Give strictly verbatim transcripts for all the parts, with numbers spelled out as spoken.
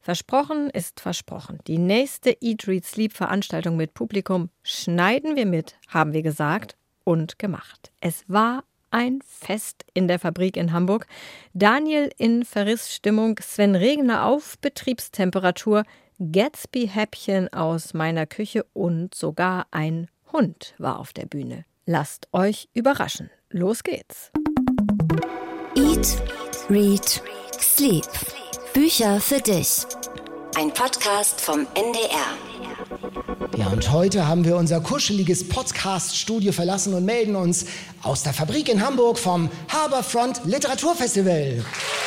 Versprochen ist versprochen. Die nächste Eat, Read, Sleep Veranstaltung mit Publikum schneiden wir mit, haben wir gesagt und gemacht. Es war ein Fest in der Fabrik in Hamburg. Daniel in Verrissstimmung, Sven Regner auf Betriebstemperatur, Gatsby-Häppchen aus meiner Küche und sogar ein Hund war auf der Bühne. Lasst euch überraschen. Los geht's. Eat, Read, Sleep. Bücher für dich. Ein Podcast vom N D R. Ja, und heute haben wir unser kuscheliges Podcast-Studio verlassen und melden uns aus der Fabrik in Hamburg vom Harbourfront Literaturfestival.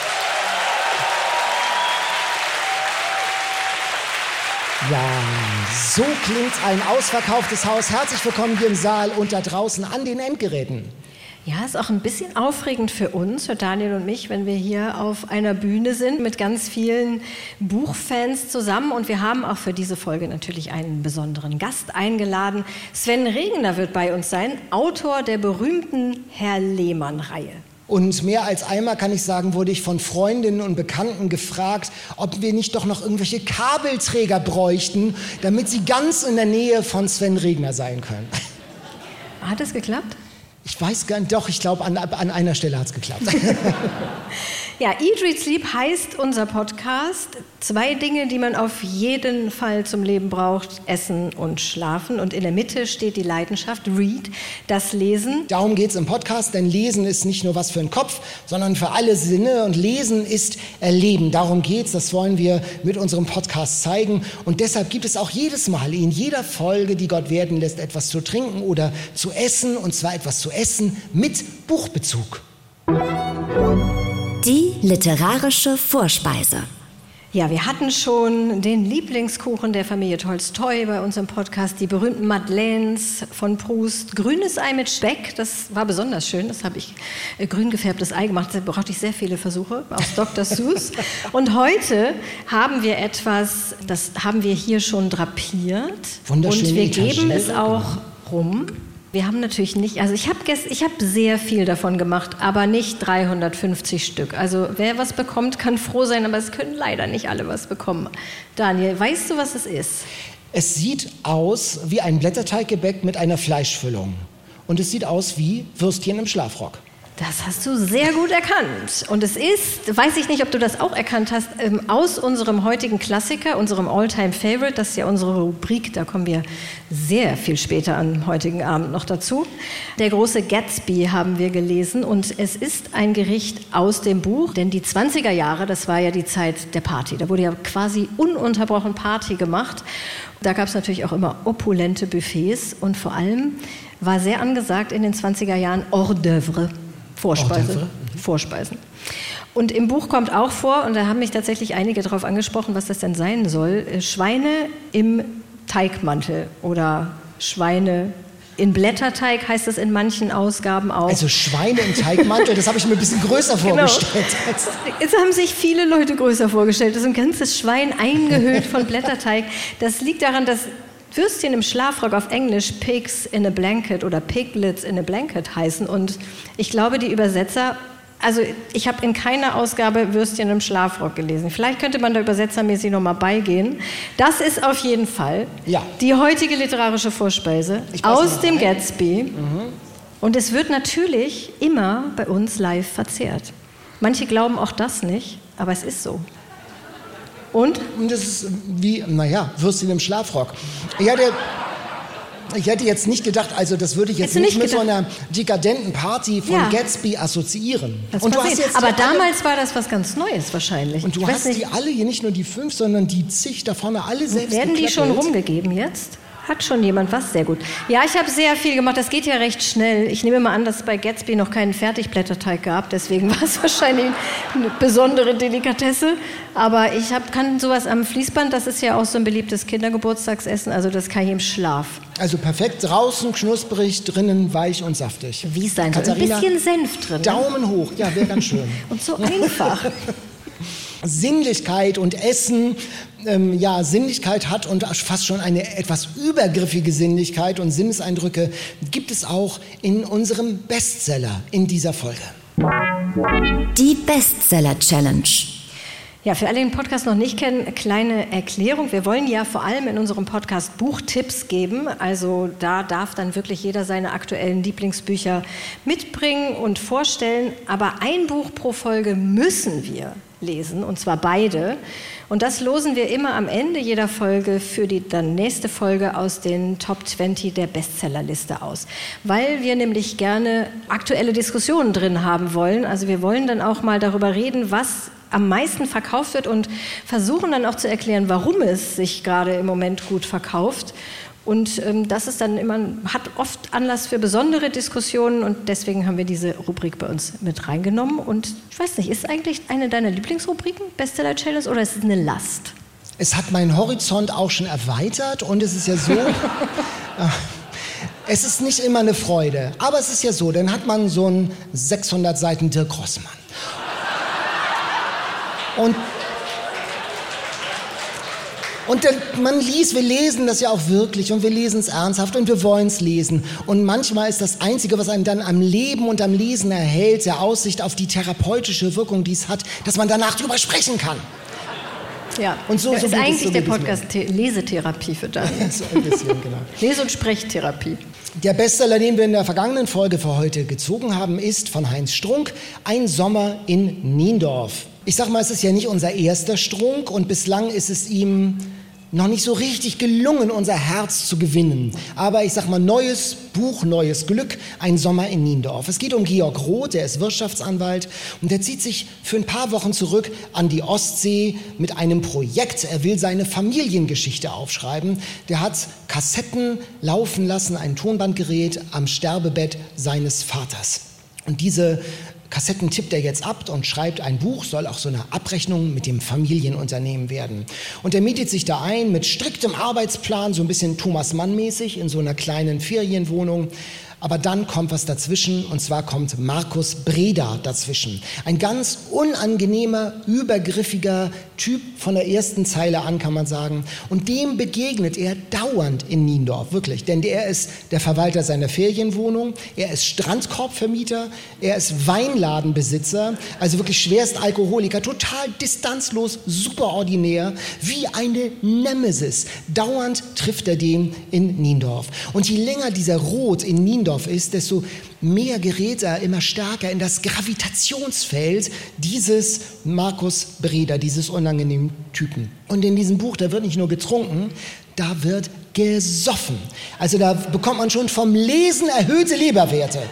Ja, so klingt ein ausverkauftes Haus. Herzlich willkommen hier im Saal und da draußen an den Endgeräten. Ja, ist auch ein bisschen aufregend für uns, für Daniel und mich, wenn wir hier auf einer Bühne sind mit ganz vielen Buchfans zusammen. Und wir haben auch für diese Folge natürlich einen besonderen Gast eingeladen. Sven Regner wird bei uns sein, Autor der berühmten Herr Lehmann-Reihe. Und mehr als einmal, kann ich sagen, wurde ich von Freundinnen und Bekannten gefragt, ob wir nicht doch noch irgendwelche Kabelträger bräuchten, damit sie ganz in der Nähe von Sven Regner sein können. Hat es geklappt? Ich weiß gar nicht, doch, ich glaube, an, an einer Stelle hat es geklappt. Ja, Eat, Read, Sleep heißt unser Podcast. Zwei Dinge, die man auf jeden Fall zum Leben braucht, Essen und Schlafen. Und in der Mitte steht die Leidenschaft, Read, das Lesen. Darum geht es im Podcast, denn Lesen ist nicht nur was für den Kopf, sondern für alle Sinne. Und Lesen ist Erleben. Darum geht es, das wollen wir mit unserem Podcast zeigen. Und deshalb gibt es auch jedes Mal in jeder Folge, die Gott werden lässt, etwas zu trinken oder zu essen. Und zwar etwas zu essen mit Buchbezug. Die literarische Vorspeise. Ja, wir hatten schon den Lieblingskuchen der Familie Tolstoi bei uns im Podcast, die berühmten Madeleines von Proust, grünes Ei mit Speck, das war besonders schön, das habe ich äh, grün gefärbtes Ei gemacht, da brauchte ich sehr viele Versuche aus Doktor Seuss. Und heute haben wir etwas, das haben wir hier schon drapiert und wir geben es auch rum. Wir haben natürlich nicht, also ich habe ich hab sehr viel davon gemacht, aber nicht dreihundertfünfzig Stück. Also wer was bekommt, kann froh sein, aber es können leider nicht alle was bekommen. Daniel, weißt du, was es ist? Es sieht aus wie ein Blätterteiggebäck mit einer Fleischfüllung. Und es sieht aus wie Würstchen im Schlafrock. Das hast du sehr gut erkannt. Und es ist, weiß ich nicht, ob du das auch erkannt hast, aus unserem heutigen Klassiker, unserem All-Time-Favorite, das ist ja unsere Rubrik, da kommen wir sehr viel später am heutigen Abend noch dazu. Der große Gatsby haben wir gelesen und es ist ein Gericht aus dem Buch, denn die zwanziger Jahre, das war ja die Zeit der Party, da wurde ja quasi ununterbrochen Party gemacht. Da gab es natürlich auch immer opulente Buffets und vor allem war sehr angesagt in den zwanziger Jahren Hors d'oeuvre. Vorspeise, Vorspeisen. Und im Buch kommt auch vor, und da haben mich tatsächlich einige darauf angesprochen, was das denn sein soll, Schweine im Teigmantel oder Schweine in Blätterteig heißt es in manchen Ausgaben auch. Also Schweine im Teigmantel, das habe ich mir ein bisschen größer vorgestellt. Genau. Jetzt haben sich viele Leute größer vorgestellt. Das ist ein ganzes Schwein eingehüllt von Blätterteig. Das liegt daran, dass Würstchen im Schlafrock auf Englisch Pigs in a Blanket oder Piglets in a Blanket heißen. Und ich glaube, die Übersetzer, also ich habe in keiner Ausgabe Würstchen im Schlafrock gelesen. Vielleicht könnte man da übersetzermäßig nochmal beigehen. Das ist auf jeden Fall ja. die heutige literarische Vorspeise aus dem rein. Gatsby. Mhm. Und es wird natürlich immer bei uns live verzehrt. Manche glauben auch das nicht, aber es ist so. Und? Und das ist wie, naja, Würstchen im Schlafrock. Ich hatte, ich hätte jetzt nicht gedacht, also das würde ich jetzt nicht, nicht mit gedacht? so einer dekadenten Party von ja. Gatsby assoziieren. Das und du hast jetzt aber damals alle, war das was ganz Neues wahrscheinlich. Und du ich hast die alle, hier nicht nur die fünf, sondern die zig da vorne alle selbst Werden die schon rumgegeben jetzt? Hat schon jemand was? Sehr gut. Ja, ich habe sehr viel gemacht. Das geht ja recht schnell. Ich nehme mal an, dass es bei Gatsby noch keinen Fertigblätterteig gab. Deswegen war es wahrscheinlich eine besondere Delikatesse. Aber ich hab, kann sowas am Fließband. Das ist ja auch so ein beliebtes Kindergeburtstagsessen. Also das kann ich im Schlaf. Also perfekt. Draußen knusprig, drinnen weich und saftig. Wie es sein soll. Ein bisschen Senf drin. Daumen hoch. Ja, wäre ganz schön. Und so einfach. Sinnlichkeit und Essen, ähm, ja, Sinnlichkeit hat und fast schon eine etwas übergriffige Sinnlichkeit und Sinneseindrücke gibt es auch in unserem Bestseller in dieser Folge. Die Bestseller-Challenge. Ja, für alle, die den Podcast noch nicht kennen, kleine Erklärung. Wir wollen ja vor allem in unserem Podcast Buchtipps geben. Also da darf dann wirklich jeder seine aktuellen Lieblingsbücher mitbringen und vorstellen. Aber ein Buch pro Folge müssen wir lesen, und zwar beide. Und das losen wir immer am Ende jeder Folge für die dann nächste Folge aus den Top zwanzig der Bestsellerliste aus. Weil wir nämlich gerne aktuelle Diskussionen drin haben wollen. Also wir wollen dann auch mal darüber reden, was am meisten verkauft wird und versuchen dann auch zu erklären, warum es sich gerade im Moment gut verkauft. Und ähm, das ist dann immer, hat oft Anlass für besondere Diskussionen und deswegen haben wir diese Rubrik bei uns mit reingenommen. Und ich weiß nicht, ist eigentlich eine deiner Lieblingsrubriken, Bestseller Challenge, oder ist es eine Last? Es hat meinen Horizont auch schon erweitert und es ist ja so, es ist nicht immer eine Freude, aber es ist ja so, dann hat man so einen sechshundert Seiten Dirk Rossmann. Und, und dann, man liest, wir lesen das ja auch wirklich und wir lesen es ernsthaft und wir wollen es lesen. Und manchmal ist das Einzige, was einen dann am Leben und am Lesen erhält, der Aussicht auf die therapeutische Wirkung, die es hat, dass man danach drüber sprechen kann. Ja, und so, das so ist geht eigentlich es, so der geht es Podcast The- Lesetherapie für Daniel. so ein bisschen, genau. Lese- und Sprechtherapie. Der Bestseller, den wir in der vergangenen Folge für heute gezogen haben, ist von Heinz Strunk, Ein Sommer in Niendorf. Ich sag mal, es ist ja nicht unser erster Strunk und bislang ist es ihm noch nicht so richtig gelungen, unser Herz zu gewinnen. Aber ich sag mal, neues Buch, neues Glück, Ein Sommer in Niendorf. Es geht um Georg Roth, der ist Wirtschaftsanwalt und der zieht sich für ein paar Wochen zurück an die Ostsee mit einem Projekt. Er will seine Familiengeschichte aufschreiben. Der hat Kassetten laufen lassen, ein Tonbandgerät am Sterbebett seines Vaters. Und diese Kassetten tippt er jetzt ab und schreibt ein Buch, soll auch so eine Abrechnung mit dem Familienunternehmen werden. Und er mietet sich da ein mit striktem Arbeitsplan, so ein bisschen Thomas Mann-mäßig, in so einer kleinen Ferienwohnung. Aber dann kommt was dazwischen, und zwar kommt Markus Breda dazwischen. Ein ganz unangenehmer, übergriffiger Typ von der ersten Zeile an, kann man sagen. Und dem begegnet er dauernd in Niendorf, wirklich. Denn er ist der Verwalter seiner Ferienwohnung, er ist Strandkorbvermieter, er ist Weinladenbesitzer, also wirklich Schwerstalkoholiker, total distanzlos, superordinär, wie eine Nemesis. Dauernd trifft er den in Niendorf. Und je länger dieser Roth in Niendorf ist, desto mehr gerät er immer stärker in das Gravitationsfeld dieses Markus Breda, dieses unangenehmen Typen. Und in diesem Buch, da wird nicht nur getrunken, da wird gesoffen. Also da bekommt man schon vom Lesen erhöhte Leberwerte.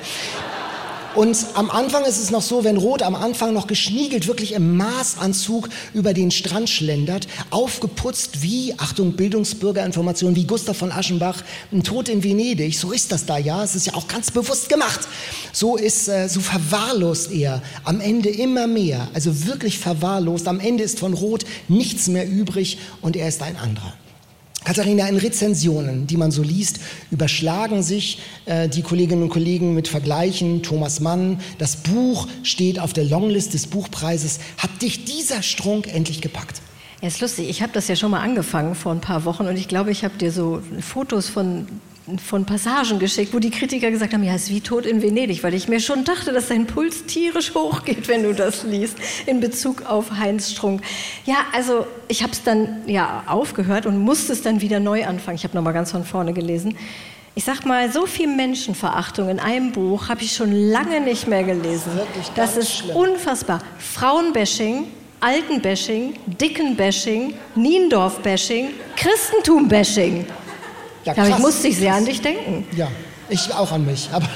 Und am Anfang ist es noch so, wenn Roth am Anfang noch geschniegelt, wirklich im Maßanzug über den Strand schlendert, aufgeputzt wie, Achtung, Bildungsbürgerinformation, wie Gustav von Aschenbach, ein Tod in Venedig, so ist das da ja, es ist ja auch ganz bewusst gemacht. So ist, äh, so verwahrlost er am Ende immer mehr, also wirklich verwahrlost, am Ende ist von Roth nichts mehr übrig und er ist ein anderer. Katharina, in Rezensionen, die man so liest, überschlagen sich äh, die Kolleginnen und Kollegen mit Vergleichen. Thomas Mann, das Buch steht auf der Longlist des Buchpreises. Hat dich dieser Strunk endlich gepackt? Ja, ist lustig. Ich habe das ja schon mal angefangen vor ein paar Wochen und ich glaube, ich habe dir so Fotos von, von Passagen geschickt, wo die Kritiker gesagt haben, ja, es ist wie Tod in Venedig, weil ich mir schon dachte, dass dein Puls tierisch hochgeht, wenn du das liest, in Bezug auf Heinz Strunk. Ja, also ich habe es dann ja aufgehört und musste es dann wieder neu anfangen. Ich habe nochmal ganz von vorne gelesen. Ich sag mal, so viel Menschenverachtung in einem Buch habe ich schon lange nicht mehr gelesen. Das ist schlimm. Unfassbar. Frauenbashing, Altenbashing, Dickenbashing, Niendorf-Bashing, Christentum-Bashing. Ja, ja, ich musste sehr an dich denken. Ja, ich auch an mich. Aber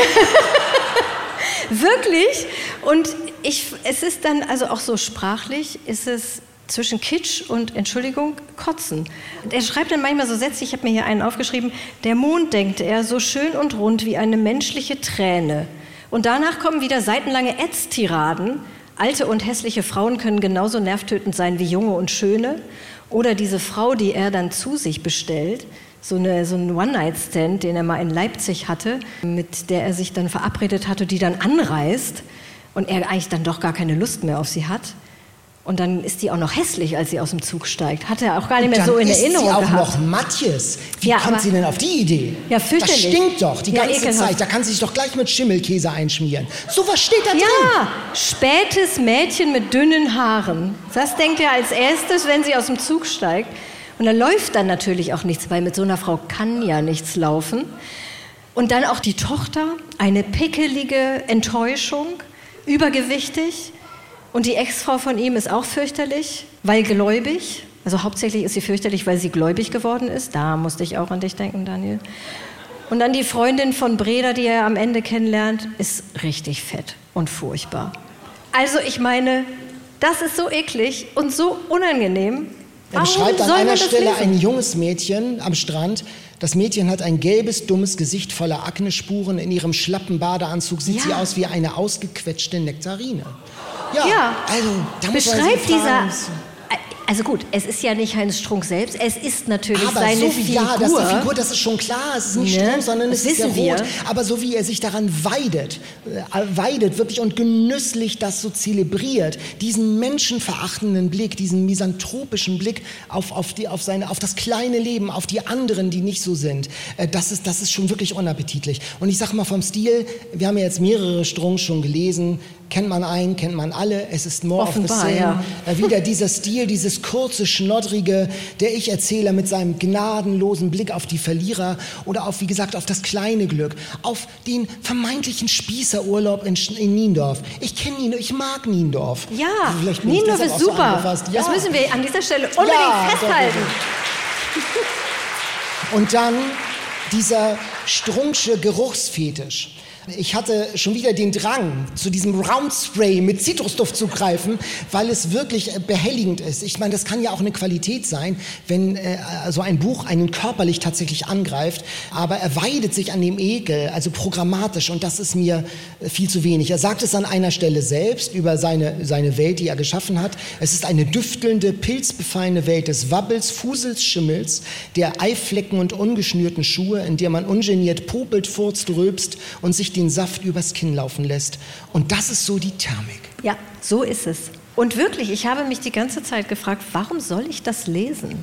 wirklich? Und ich, es ist dann, also auch so sprachlich, ist es zwischen Kitsch und, Entschuldigung, Kotzen. Er schreibt dann manchmal so Sätze, ich habe mir hier einen aufgeschrieben, der Mond, denkt er, so schön und rund wie eine menschliche Träne. Und danach kommen wieder seitenlange Ätztiraden. Alte und hässliche Frauen können genauso nervtötend sein wie junge und schöne. Oder diese Frau, die er dann zu sich bestellt, so, eine, so einen One-Night-Stand, den er mal in Leipzig hatte, mit der er sich dann verabredet hatte, die dann anreist und er eigentlich dann doch gar keine Lust mehr auf sie hat. Und dann ist die auch noch hässlich, als sie aus dem Zug steigt. Hat er auch gar nicht mehr dann so in ist Erinnerung sie auch gehabt. noch Matjes. Wie Ja, kommt aber- sie denn auf die Idee? Ja, fürchterlich. Das stinkt doch die Ja, ganze ekelhaft. Zeit. Da kann sie sich doch gleich mit Schimmelkäse einschmieren. So was steht da drin. Ja, spätes Mädchen mit dünnen Haaren. Das denkt er als erstes, wenn sie aus dem Zug steigt. Und da läuft dann natürlich auch nichts, weil mit so einer Frau kann ja nichts laufen. Und dann auch die Tochter, eine pickelige Enttäuschung, übergewichtig. Und die Ex-Frau von ihm ist auch fürchterlich, weil gläubig. Also hauptsächlich ist sie fürchterlich, weil sie gläubig geworden ist. Da musste ich auch an dich denken, Daniel. Und dann die Freundin von Breda, die er am Ende kennenlernt, ist richtig fett und furchtbar. Also ich meine, das ist so eklig und so unangenehm. Er Warum beschreibt an soll man einer das Stelle lesen? ein junges Mädchen am Strand. Das Mädchen hat ein gelbes, dummes Gesicht voller Aknespuren. In ihrem schlappen Badeanzug sieht Ja. sie aus wie eine ausgequetschte Nektarine. Ja, Ja, also da muss man beschreibt sich fragen, dieser... Also gut, es ist ja nicht Heinz Strunk selbst, es ist natürlich aber seine so wie, Figur. ja, das ist die Figur, das ist schon klar, es ist nicht Ne? Strunk, sondern Das es ist der wissen wir. Rot. Aber so wie er sich daran weidet, äh, weidet wirklich und genüsslich das so zelebriert, diesen menschenverachtenden Blick, diesen misanthropischen Blick auf, auf, die, auf, seine, auf das kleine Leben, auf die anderen, die nicht so sind, äh, das, ist, das ist schon wirklich unappetitlich. Und ich sage mal vom Stil, wir haben ja jetzt mehrere Strunks schon gelesen, kennt man einen, kennt man alle, es ist more Offenbar, of the same. ja. Äh, Wieder dieser Stil, dieses kurze, schnoddrige, der Ich-Erzähler mit seinem gnadenlosen Blick auf die Verlierer oder auf, wie gesagt, auf das kleine Glück, auf den vermeintlichen Spießerurlaub in, Sch- in Niendorf. Ich kenne Niendorf, ich mag Niendorf. Ja, Vielleicht bin ich Niendorf deshalb ist auch so super. angefasst. Ja. Das müssen wir an dieser Stelle unbedingt Ja, festhalten. Und dann dieser Strunksche Geruchsfetisch. Ich hatte schon wieder den Drang, zu diesem Roundspray mit Zitrusduft zu greifen, weil es wirklich äh, behelligend ist. Ich meine, das kann ja auch eine Qualität sein, wenn äh, so ein Buch einen körperlich tatsächlich angreift, aber er weidet sich an dem Ekel, also programmatisch, und das ist mir äh, viel zu wenig. Er sagt es an einer Stelle selbst über seine, seine Welt, die er geschaffen hat. Es ist eine düftelnde, pilzbefallene Welt des Wabbels, Fusels, Schimmels, der Eiflecken und ungeschnürten Schuhe, in der man ungeniert popelt, furzt, rülpst und sich den Saft übers Kinn laufen lässt. Und das ist so die Thermik. Ja, so ist es. Und wirklich, ich habe mich die ganze Zeit gefragt, warum soll ich das lesen?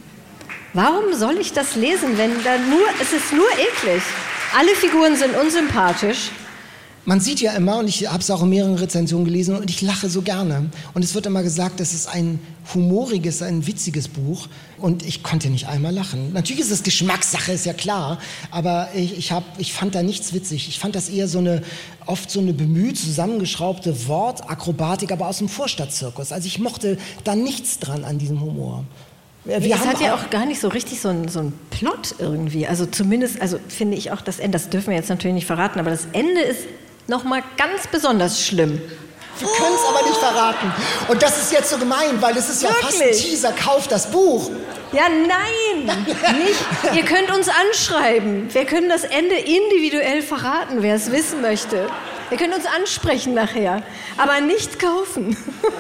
Warum soll ich das lesen, wenn da nur, es ist nur eklig. Alle Figuren sind unsympathisch. Man sieht ja immer, und ich habe es auch in mehreren Rezensionen gelesen, und ich lache so gerne. Und es wird immer gesagt, das ist ein humoriges, ein witziges Buch. Und ich konnte nicht einmal lachen. Natürlich ist es Geschmackssache, ist ja klar. Aber ich, ich, hab, ich fand da nichts witzig. Ich fand das eher so eine, oft so eine bemüht zusammengeschraubte Wortakrobatik, aber aus dem Vorstadtzirkus. Also ich mochte da nichts dran an diesem Humor. Wir es haben hat ja auch gar nicht so richtig so einen so einen Plot irgendwie. Also zumindest, also finde ich auch das Ende, das dürfen wir jetzt natürlich nicht verraten, aber das Ende ist nochmal ganz besonders schlimm. Wir können es aber nicht verraten. Und das ist jetzt so gemein, weil es ist ja Wirklich? fast ein Teaser. Kauft das Buch. Ja, nein, nicht. Ihr könnt uns anschreiben. Wir können das Ende individuell verraten, wer es wissen möchte. Ihr könnt uns ansprechen nachher, aber nicht kaufen.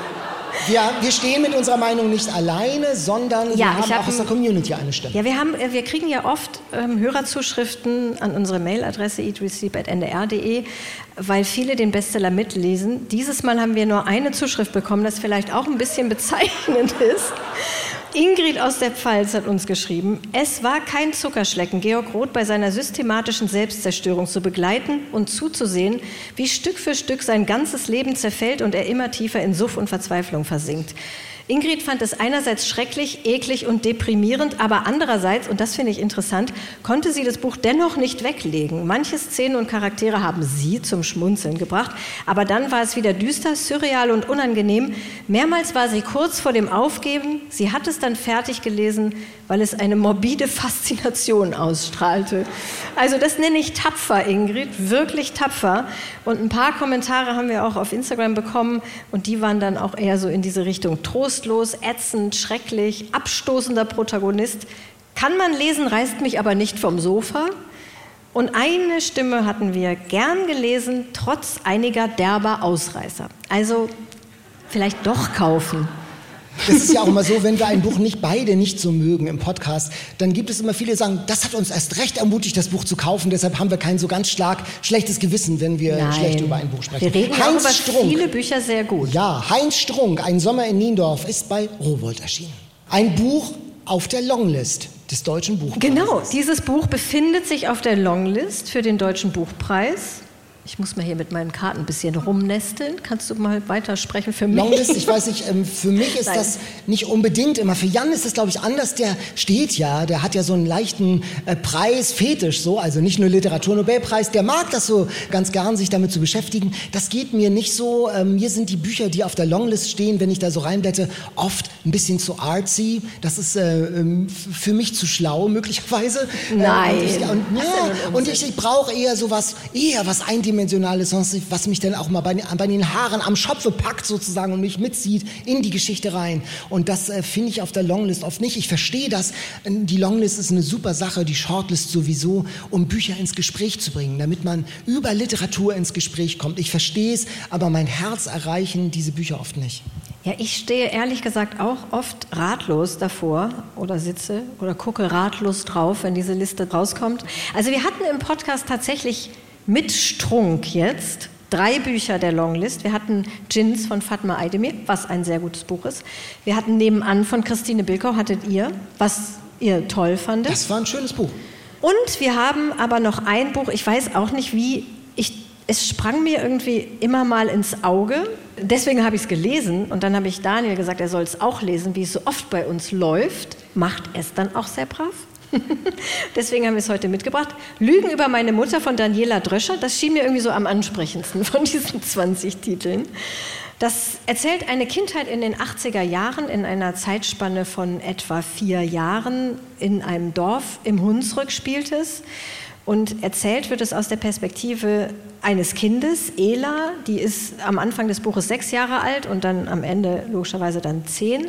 Wir, wir stehen mit unserer Meinung nicht alleine, sondern Ja, wir ich haben hab auch aus der ein- Community eine Stimme. Ja, wir, haben, äh, wir kriegen ja oft ähm, Hörerzuschriften an unsere Mailadresse eat receive at n d r punkt d e, weil viele den Bestseller mitlesen. Dieses Mal haben wir nur eine Zuschrift bekommen, das vielleicht auch ein bisschen bezeichnend ist. Ingrid aus der Pfalz hat uns geschrieben, es war kein Zuckerschlecken, Georg Roth bei seiner systematischen Selbstzerstörung zu begleiten und zuzusehen, wie Stück für Stück sein ganzes Leben zerfällt und er immer tiefer in Suff und Verzweiflung versinkt. Ingrid fand es einerseits schrecklich, eklig und deprimierend, aber andererseits, und das finde ich interessant, konnte sie das Buch dennoch nicht weglegen. Manche Szenen und Charaktere haben sie zum Schmunzeln gebracht, aber dann war es wieder düster, surreal und unangenehm. Mehrmals war sie kurz vor dem Aufgeben. Sie hat es dann fertig gelesen, weil es eine morbide Faszination ausstrahlte. Also das nenne ich tapfer, Ingrid, wirklich tapfer. Und ein paar Kommentare haben wir auch auf Instagram bekommen und die waren dann auch eher so in diese Richtung trostlos, ätzend, schrecklich, abstoßender Protagonist. Kann man lesen, reißt mich aber nicht vom Sofa. Und eine Stimme hatten wir gern gelesen, trotz einiger derber Ausreißer. Also vielleicht doch kaufen. Das ist ja auch immer so, wenn wir ein Buch nicht beide nicht so mögen im Podcast, dann gibt es immer viele, die sagen, das hat uns erst recht ermutigt, das Buch zu kaufen, deshalb haben wir kein so ganz stark schlechtes Gewissen, wenn wir Nein. schlecht über ein Buch sprechen. Wir reden Heinz auch über Strunk, viele Bücher sehr gut. Ja, Heinz Strunk, Ein Sommer in Niendorf, ist bei Rowohlt erschienen. Ein Buch auf der Longlist des Deutschen Buchpreises. Genau, dieses Buch befindet sich auf der Longlist für den Deutschen Buchpreis. Ich muss mal hier mit meinen Karten ein bisschen rumnesteln. Kannst du mal weitersprechen für mich? Longlist, ich weiß nicht, ähm, für mich ist Nein. das nicht unbedingt immer. Für Jan ist das, glaube ich, anders. Der steht ja, der hat ja so einen leichten äh, Preis-Fetisch, so, also nicht nur Literaturnobelpreis. Der mag das so ganz gern, sich damit zu beschäftigen. Das geht mir nicht so. Ähm, mir sind die Bücher, die auf der Longlist stehen, wenn ich da so reinblätte, oft ein bisschen zu artsy. Das ist äh, ähm, für mich zu schlau, möglicherweise. Nein. Äh, und ich, und, ja, und ich, ich brauche eher sowas, eher was eindimensionales, was mich dann auch mal bei, bei den Haaren am Schopfe packt sozusagen und mich mitzieht in die Geschichte rein. Und das äh, finde ich auf der Longlist oft nicht. Ich verstehe das. Die Longlist ist eine super Sache, die Shortlist sowieso, um Bücher ins Gespräch zu bringen, damit man über Literatur ins Gespräch kommt. Ich verstehe es, aber mein Herz erreichen diese Bücher oft nicht. Ja, ich stehe ehrlich gesagt auch oft ratlos davor oder sitze oder gucke ratlos drauf, wenn diese Liste rauskommt. Also wir hatten im Podcast tatsächlich mit Strunk jetzt drei Bücher der Longlist. Wir hatten Djinns von Fatma Aydemir, was ein sehr gutes Buch ist. Wir hatten Nebenan von Christine Bilkau, hattet ihr, was ihr toll fandet. Das war ein schönes Buch. Und wir haben aber noch ein Buch, ich weiß auch nicht wie, ich, es sprang mir irgendwie immer mal ins Auge. Deswegen habe ich es gelesen und dann habe ich Daniel gesagt, er soll es auch lesen, wie es so oft bei uns läuft. Macht es dann auch sehr brav. Deswegen haben wir es heute mitgebracht. Lügen über meine Mutter von Daniela Dröscher. Das schien mir irgendwie so am ansprechendsten von diesen zwanzig Titeln. Das erzählt eine Kindheit in den achtziger Jahren in einer Zeitspanne von etwa vier Jahren. In einem Dorf im Hunsrück spielt es. Und erzählt wird es aus der Perspektive eines Kindes, Ela. Die ist am Anfang des Buches sechs Jahre alt und dann am Ende logischerweise dann zehn.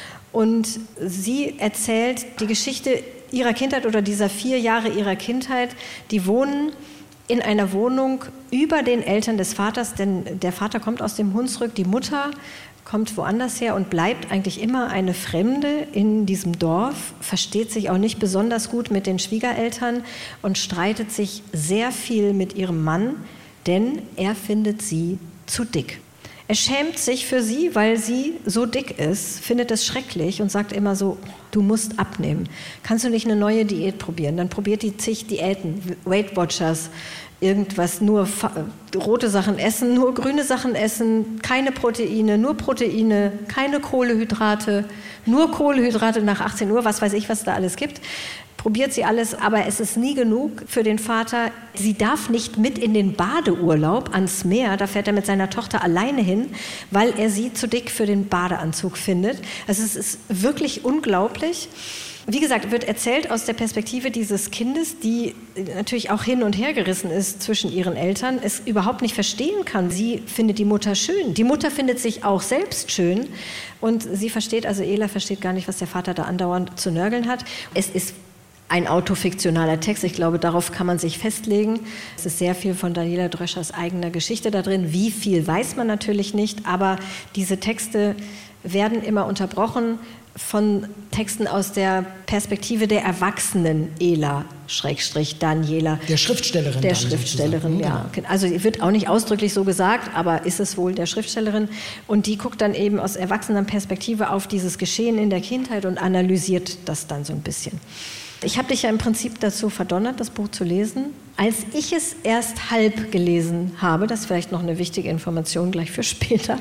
Und sie erzählt die Geschichte ihrer Kindheit oder dieser vier Jahre ihrer Kindheit. Die wohnen in einer Wohnung über den Eltern des Vaters, denn der Vater kommt aus dem Hunsrück, die Mutter kommt woanders her und bleibt eigentlich immer eine Fremde in diesem Dorf, versteht sich auch nicht besonders gut mit den Schwiegereltern und streitet sich sehr viel mit ihrem Mann, denn er findet sie zu dick. Er schämt sich für sie, weil sie so dick ist, findet es schrecklich und sagt immer so, du musst abnehmen. Kannst du nicht eine neue Diät probieren? Dann probiert die zig Diäten, Weight Watchers, irgendwas, nur rote Sachen essen, nur grüne Sachen essen, keine Proteine, nur Proteine, keine Kohlenhydrate, nur Kohlenhydrate nach achtzehn Uhr, was weiß ich, was da alles gibt. Probiert sie alles, aber es ist nie genug für den Vater. Sie darf nicht mit in den Badeurlaub ans Meer, da fährt er mit seiner Tochter alleine hin, weil er sie zu dick für den Badeanzug findet. Also es ist wirklich unglaublich. Wie gesagt, wird erzählt aus der Perspektive dieses Kindes, die natürlich auch hin und her gerissen ist zwischen ihren Eltern, es überhaupt nicht verstehen kann. Sie findet die Mutter schön. Die Mutter findet sich auch selbst schön. Und sie versteht, also Ela versteht gar nicht, was der Vater da andauernd zu nörgeln hat. Es ist ein autofiktionaler Text. Ich glaube, darauf kann man sich festlegen. Es ist sehr viel von Daniela Dröschers eigener Geschichte da drin. Wie viel weiß man natürlich nicht, aber diese Texte werden immer unterbrochen von Texten aus der Perspektive der erwachsenen Ela, Schrägstrich Daniela. Der Schriftstellerin. Der Schriftstellerin, ja. Also wird auch nicht ausdrücklich so gesagt, aber ist es wohl der Schriftstellerin. Und die guckt dann eben aus erwachsener Perspektive auf dieses Geschehen in der Kindheit und analysiert das dann so ein bisschen. Ich habe dich ja im Prinzip dazu verdonnert, das Buch zu lesen. Als ich es erst halb gelesen habe, das ist vielleicht noch eine wichtige Information gleich für später,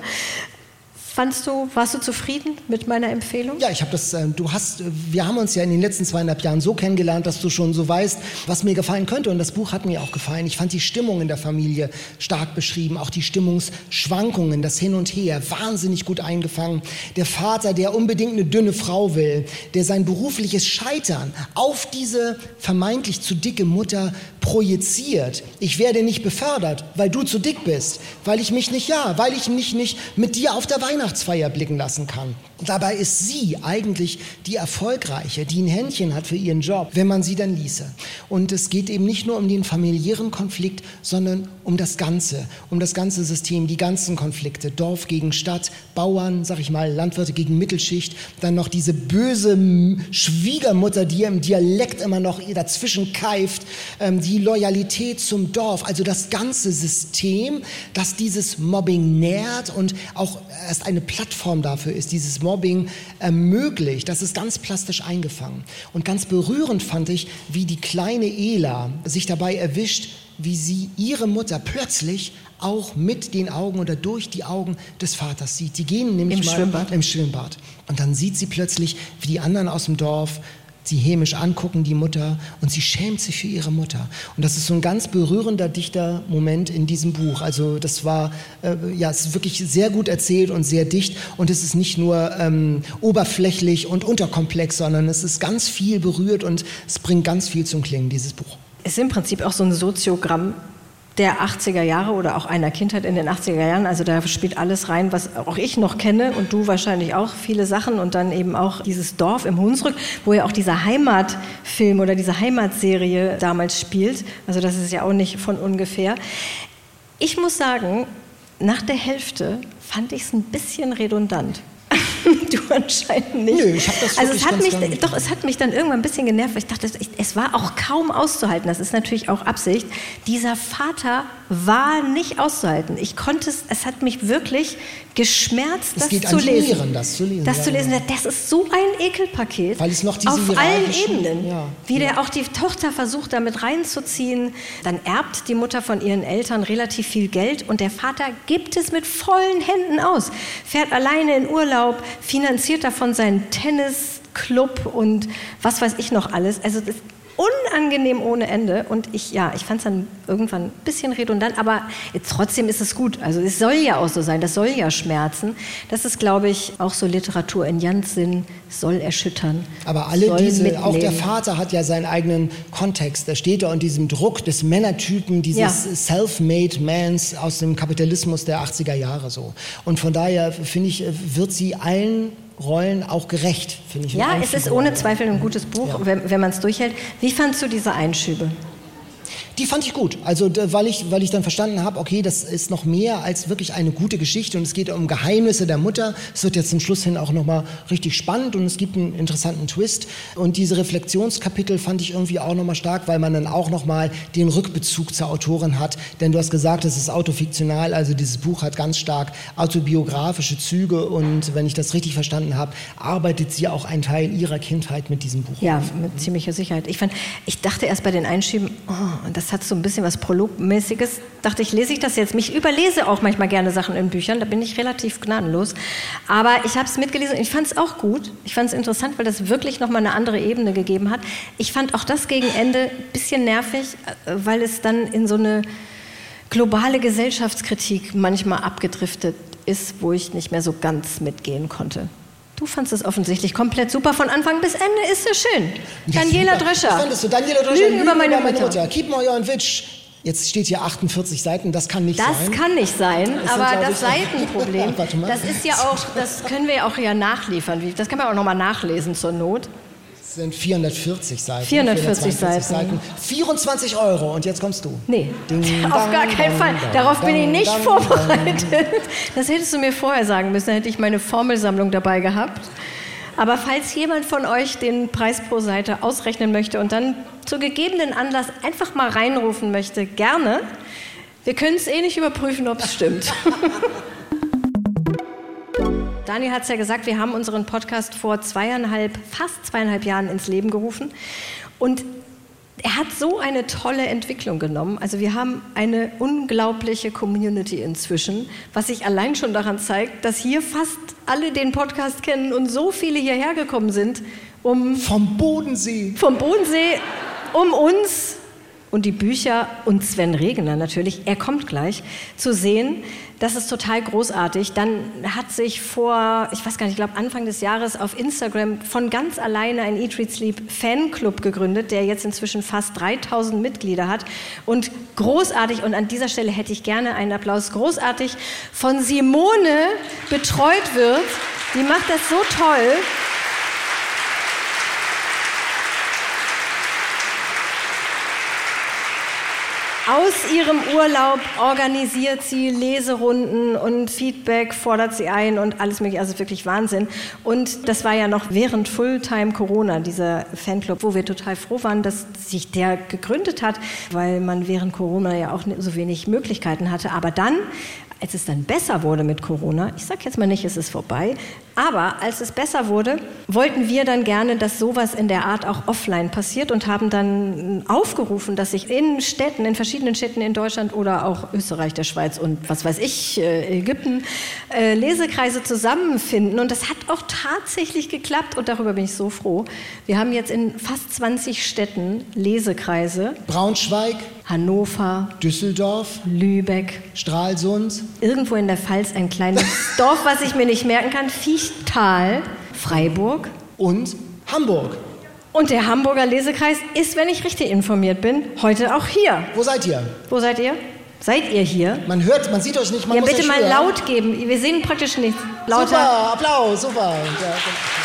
Fandst du, warst du zufrieden mit meiner Empfehlung? Ja, ich habe das, äh, du hast, wir haben uns ja in den letzten zweieinhalb Jahren so kennengelernt, dass du schon so weißt, was mir gefallen könnte. Und das Buch hat mir auch gefallen. Ich fand die Stimmung in der Familie stark beschrieben, auch die Stimmungsschwankungen, das Hin und Her, wahnsinnig gut eingefangen. Der Vater, der unbedingt eine dünne Frau will, der sein berufliches Scheitern auf diese vermeintlich zu dicke Mutter projiziert. Ich werde nicht befördert, weil du zu dick bist, weil ich mich nicht, ja, weil ich mich nicht mit dir auf der Weihnachtsfeier blicken lassen kann. Dabei ist sie eigentlich die Erfolgreiche, die ein Händchen hat für ihren Job, wenn man sie dann ließe. Und es geht eben nicht nur um den familiären Konflikt, sondern um das Ganze, um das ganze System, die ganzen Konflikte, Dorf gegen Stadt, Bauern, sag ich mal, Landwirte gegen Mittelschicht, dann noch diese böse Schwiegermutter, die im Dialekt immer noch dazwischen keift, ähm, die Loyalität zum Dorf, also das ganze System, das dieses Mobbing nährt und auch erst eine Plattform dafür ist, dieses Mobbing ermöglicht. Das ist ganz plastisch eingefangen. Und ganz berührend fand ich, wie die kleine Ela sich dabei erwischt, wie sie ihre Mutter plötzlich auch mit den Augen oder durch die Augen des Vaters sieht. Die gehen nämlich Im mal Schwimmbad. im Schwimmbad. Und dann sieht sie plötzlich, wie die anderen aus dem Dorf sie hämisch angucken, die Mutter, und sie schämt sich für ihre Mutter. Und das ist so ein ganz berührender, dichter Moment in diesem Buch. Also das war, äh, ja, es ist wirklich sehr gut erzählt und sehr dicht. Und es ist nicht nur ähm, oberflächlich und unterkomplex, sondern es ist ganz viel berührt und es bringt ganz viel zum Klingen, dieses Buch. Es ist im Prinzip auch so ein Soziogramm der achtziger Jahre oder auch einer Kindheit in den achtziger Jahren. Also da spielt alles rein, was auch ich noch kenne und du wahrscheinlich auch, viele Sachen. Und dann eben auch dieses Dorf im Hunsrück, wo ja auch dieser Heimatfilm oder diese Heimatserie damals spielt. Also das ist ja auch nicht von ungefähr. Ich muss sagen, nach der Hälfte fand ich es ein bisschen redundant. Du anscheinend nicht. Nö, ich hab das also es hat mich, ganz doch, es hat mich dann irgendwann ein bisschen genervt, weil ich dachte, es war auch kaum auszuhalten. Das ist natürlich auch Absicht. Dieser Vater war nicht auszuhalten. Ich konnte es, es hat mich wirklich geschmerzt, es das geht zu an lesen. Nieren, das zu lesen. Das ja, zu lesen, ja. das ist so ein Ekelpaket. Weil es noch diese auf allen hierarchischen- Ebenen. ja, wie ja. der auch die Tochter versucht, damit reinzuziehen. Dann erbt die Mutter von ihren Eltern relativ viel Geld und der Vater gibt es mit vollen Händen aus. Fährt alleine in Urlaub, finanziert davon seinen Tennisclub und was weiß ich noch alles. Also das ist unangenehm ohne Ende und ich, ja, ich fand es dann irgendwann ein bisschen redundant, aber trotzdem ist es gut. Also es soll ja auch so sein, das soll ja schmerzen. Das ist, glaube ich, auch so Literatur in Jans Sinn, soll erschüttern. Aber alle soll diese, mitnehmen. auch der Vater hat ja seinen eigenen Kontext. Da steht er unter diesem Druck des Männertypen, dieses Ja. Self-Made Mans aus dem Kapitalismus der achtziger Jahre so. Und von daher, finde ich, wird sie allen Rollen auch gerecht, finde ich. in Ja, allen es ist Figuren. ohne Zweifel ein gutes Buch, Ja. wenn, wenn man es durchhält. Wie fandst du diese Einschübe? Die fand ich gut, also da, weil ich, weil ich dann verstanden habe, okay, das ist noch mehr als wirklich eine gute Geschichte und es geht um Geheimnisse der Mutter. Es wird jetzt zum Schluss hin auch nochmal richtig spannend und es gibt einen interessanten Twist. Und diese Reflexionskapitel fand ich irgendwie auch nochmal stark, weil man dann auch nochmal den Rückbezug zur Autorin hat. Denn du hast gesagt, es ist autofiktional, also dieses Buch hat ganz stark autobiografische Züge und wenn ich das richtig verstanden habe, arbeitet sie auch einen Teil ihrer Kindheit mit diesem Buch. Ja, mit ziemlicher Sicherheit. Ich, fand, ich dachte erst bei den Einschüben, oh, das hat so ein bisschen was Prologmäßiges. Dachte ich, lese ich das jetzt? Ich überlese auch manchmal gerne Sachen in Büchern, da bin ich relativ gnadenlos. Aber ich habe es mitgelesen und ich fand es auch gut. Ich fand es interessant, weil das wirklich nochmal eine andere Ebene gegeben hat. Ich fand auch das gegen Ende ein bisschen nervig, weil es dann in so eine globale Gesellschaftskritik manchmal abgedriftet ist, wo ich nicht mehr so ganz mitgehen konnte. Du fandest es offensichtlich komplett super. Von Anfang bis Ende ist es schön. Ja, Daniela super. Drescher. Ich fand es so. Daniela Drescher, Lügen über meine Mutter. Keep my own witch. Jetzt steht hier achtundvierzig Seiten, das kann nicht Das sein. kann nicht sein, Das sind, aber glaub das ich, Seitenproblem, Warte mal. das ist ja auch, das können wir ja auch ja nachliefern. Das kann man auch nochmal nachlesen zur Not. Das sind vierhundertvierzig Seiten. vierhundertvierzig Seiten. vierundzwanzig Euro und jetzt kommst du. Nee, Ding, auf dang, gar keinen dang, Fall. dang, Darauf bin ich dang, nicht dang, vorbereitet. Das hättest du mir vorher sagen müssen, dann hätte ich meine Formelsammlung dabei gehabt. Aber falls jemand von euch den Preis pro Seite ausrechnen möchte und dann zu gegebenen Anlass einfach mal reinrufen möchte, gerne. Wir können es eh nicht überprüfen, ob es stimmt. Daniel hat es ja gesagt, wir haben unseren Podcast vor zweieinhalb, fast zweieinhalb Jahren ins Leben gerufen. Und er hat so eine tolle Entwicklung genommen. Also wir haben eine unglaubliche Community inzwischen, was sich allein schon daran zeigt, dass hier fast alle den Podcast kennen und so viele hierher gekommen sind, um Vom Bodensee. vom Bodensee, um uns und die Bücher und Sven Regener natürlich, er kommt gleich, zu sehen. Das ist total großartig. Dann hat sich vor, ich weiß gar nicht, ich glaube Anfang des Jahres auf Instagram von ganz alleine ein Eat, Read, Sleep Fanclub gegründet, der jetzt inzwischen fast dreitausend Mitglieder hat. Und großartig, und an dieser Stelle hätte ich gerne einen Applaus, großartig von Simone betreut wird. Die macht das so toll. Aus ihrem Urlaub organisiert sie Leserunden und Feedback, fordert sie ein und alles mögliche, also wirklich Wahnsinn. Und das war ja noch während Fulltime Corona, dieser Fanclub, wo wir total froh waren, dass sich der gegründet hat, weil man während Corona ja auch so wenig Möglichkeiten hatte. Aber dann, als es dann besser wurde mit Corona, ich sage jetzt mal nicht, es ist vorbei, aber als es besser wurde, wollten wir dann gerne, dass sowas in der Art auch offline passiert und haben dann aufgerufen, dass sich in Städten, in verschiedenen Städten in Deutschland oder auch Österreich, der Schweiz und was weiß ich, äh, Ägypten, äh, Lesekreise zusammenfinden. Und das hat auch tatsächlich geklappt und darüber bin ich so froh. Wir haben jetzt in fast zwanzig Städten Lesekreise. Braunschweig, Hannover, Düsseldorf, Lübeck, Stralsund. Irgendwo in der Pfalz ein kleines Dorf, was ich mir nicht merken kann, Fiechtal, Freiburg und Hamburg. Und der Hamburger Lesekreis ist, wenn ich richtig informiert bin, heute auch hier. Wo seid ihr? Wo seid ihr? Seid ihr hier? Man hört, man sieht euch nicht, man ja, muss bitte euch mal hören. laut geben. Wir sehen praktisch nichts. Lauter. Super, Applaus, super. Ja,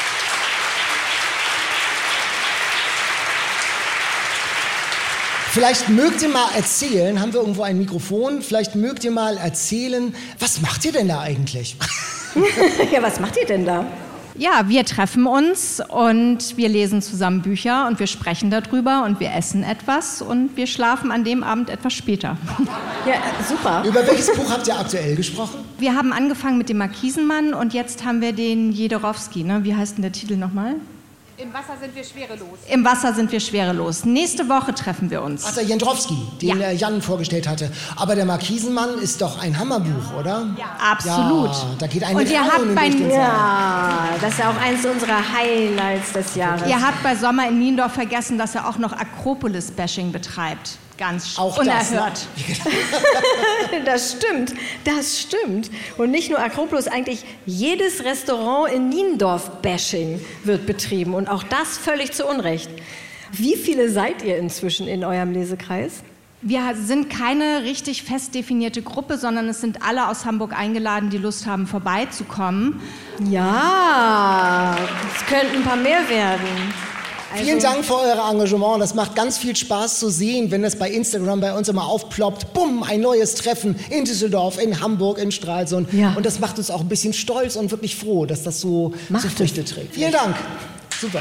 Vielleicht mögt ihr mal erzählen, haben wir irgendwo ein Mikrofon, vielleicht mögt ihr mal erzählen, was macht ihr denn da eigentlich? Ja, was macht ihr denn da? Ja, wir treffen uns und wir lesen zusammen Bücher und wir sprechen darüber und wir essen etwas und wir schlafen an dem Abend etwas später. Ja, super. Über welches Buch habt ihr aktuell gesprochen? Wir haben angefangen mit dem Markisenmann und jetzt haben wir den Jodorowsky. Ne? Wie heißt denn der Titel nochmal? Im Wasser sind wir schwerelos. Im Wasser sind wir schwerelos. Nächste Woche treffen wir uns. Ach, der Jendrowski, den Ja. Jan vorgestellt hatte. Aber der Markisenmann ist doch ein Hammerbuch, oder? Ja, absolut. Ja, da geht eine Und ihr Frau habt durch bei- den Saal. Ja, das ist ja auch eins unserer Highlights des Jahres. Ihr habt bei Sommer in Niendorf vergessen, dass er auch noch Akropolis-Bashing betreibt. Ganz Auch das, unerhört. Das stimmt, das stimmt. Und nicht nur Akropolis, eigentlich jedes Restaurant in Niendorf-Bashing wird betrieben. Und auch das völlig zu Unrecht. Wie viele seid ihr inzwischen in eurem Lesekreis? Wir sind keine richtig fest definierte Gruppe, sondern es sind alle aus Hamburg eingeladen, die Lust haben, vorbeizukommen. Ja, es könnten ein paar mehr werden. Also, Vielen Dank für euer Engagement. Das macht ganz viel Spaß zu sehen, wenn das bei Instagram bei uns immer aufploppt. Bumm, ein neues Treffen in Düsseldorf, in Hamburg, in Stralsund. Ja. Und das macht uns auch ein bisschen stolz und wirklich froh, dass das so, Macht so es. Früchte trägt. Vielen Dank. Super.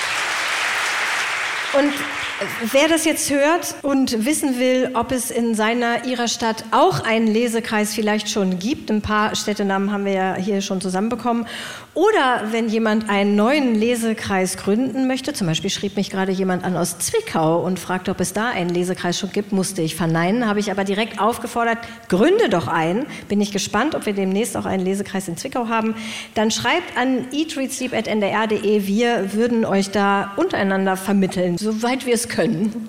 Und wer das jetzt hört und wissen will, ob es in seiner, ihrer Stadt auch einen Lesekreis vielleicht schon gibt, ein paar Städtenamen haben wir ja hier schon zusammenbekommen, oder wenn jemand einen neuen Lesekreis gründen möchte, zum Beispiel schrieb mich gerade jemand an aus Zwickau und fragte, ob es da einen Lesekreis schon gibt, musste ich verneinen, habe ich aber direkt aufgefordert, gründe doch einen. Bin ich gespannt, ob wir demnächst auch einen Lesekreis in Zwickau haben. Dann schreibt an eat read sleep at n d r punkt d e, wir würden euch da untereinander vermitteln, soweit wir es können.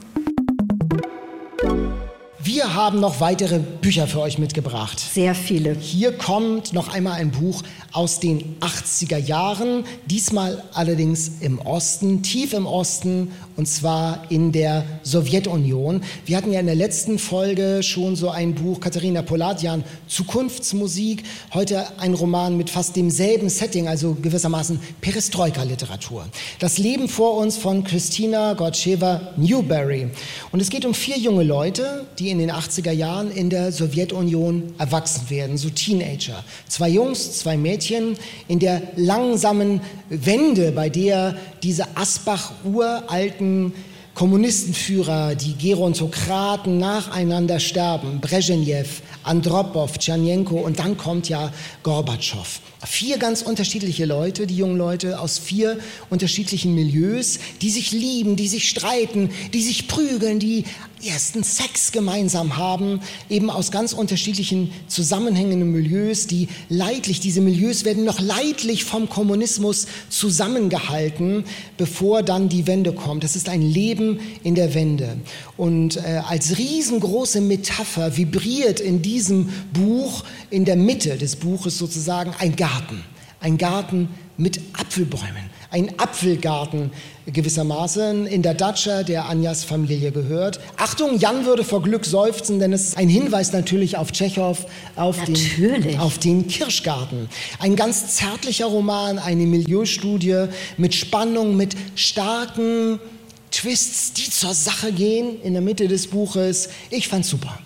Wir haben noch weitere Bücher für euch mitgebracht. Sehr viele. Hier kommt noch einmal ein Buch aus den achtziger Jahren, diesmal allerdings im Osten, tief im Osten, und zwar in der Sowjetunion. Wir hatten ja in der letzten Folge schon so ein Buch, Katharina Polatjan, Zukunftsmusik, heute ein Roman mit fast demselben Setting, also gewissermaßen Perestroika-Literatur. Das Leben vor uns von Christina Gortschewa-Newberry. Und es geht um vier junge Leute, die in den achtziger Jahren in der Sowjetunion erwachsen werden, so Teenager. Zwei Jungs, zwei Mädchen, in der langsamen Wende, bei der diese Asbach-uralten Kommunistenführer, die Gerontokraten nacheinander sterben, Brezhnev, Andropow, Tschernenko, und dann kommt ja Gorbatschow. Vier ganz unterschiedliche Leute, die jungen Leute aus vier unterschiedlichen Milieus, die sich lieben, die sich streiten, die sich prügeln, die ersten Sex gemeinsam haben, eben aus ganz unterschiedlichen zusammenhängenden Milieus, die leidlich, diese Milieus werden noch leidlich vom Kommunismus zusammengehalten, bevor dann die Wende kommt. Das ist ein Leben in der Wende. Und äh, als riesengroße Metapher vibriert in diesem Buch, in der Mitte des Buches sozusagen, ein Garten. Ein Garten mit Apfelbäumen. Ein Apfelgarten gewissermaßen in der Datscha, der Anjas Familie gehört. Achtung, Jan würde vor Glück seufzen, denn es ist ein Hinweis natürlich auf Tschechow, auf den, auf den Kirschgarten. Ein ganz zärtlicher Roman, eine Milieustudie mit Spannung, mit starken Twists, die zur Sache gehen in der Mitte des Buches. Ich fand's super.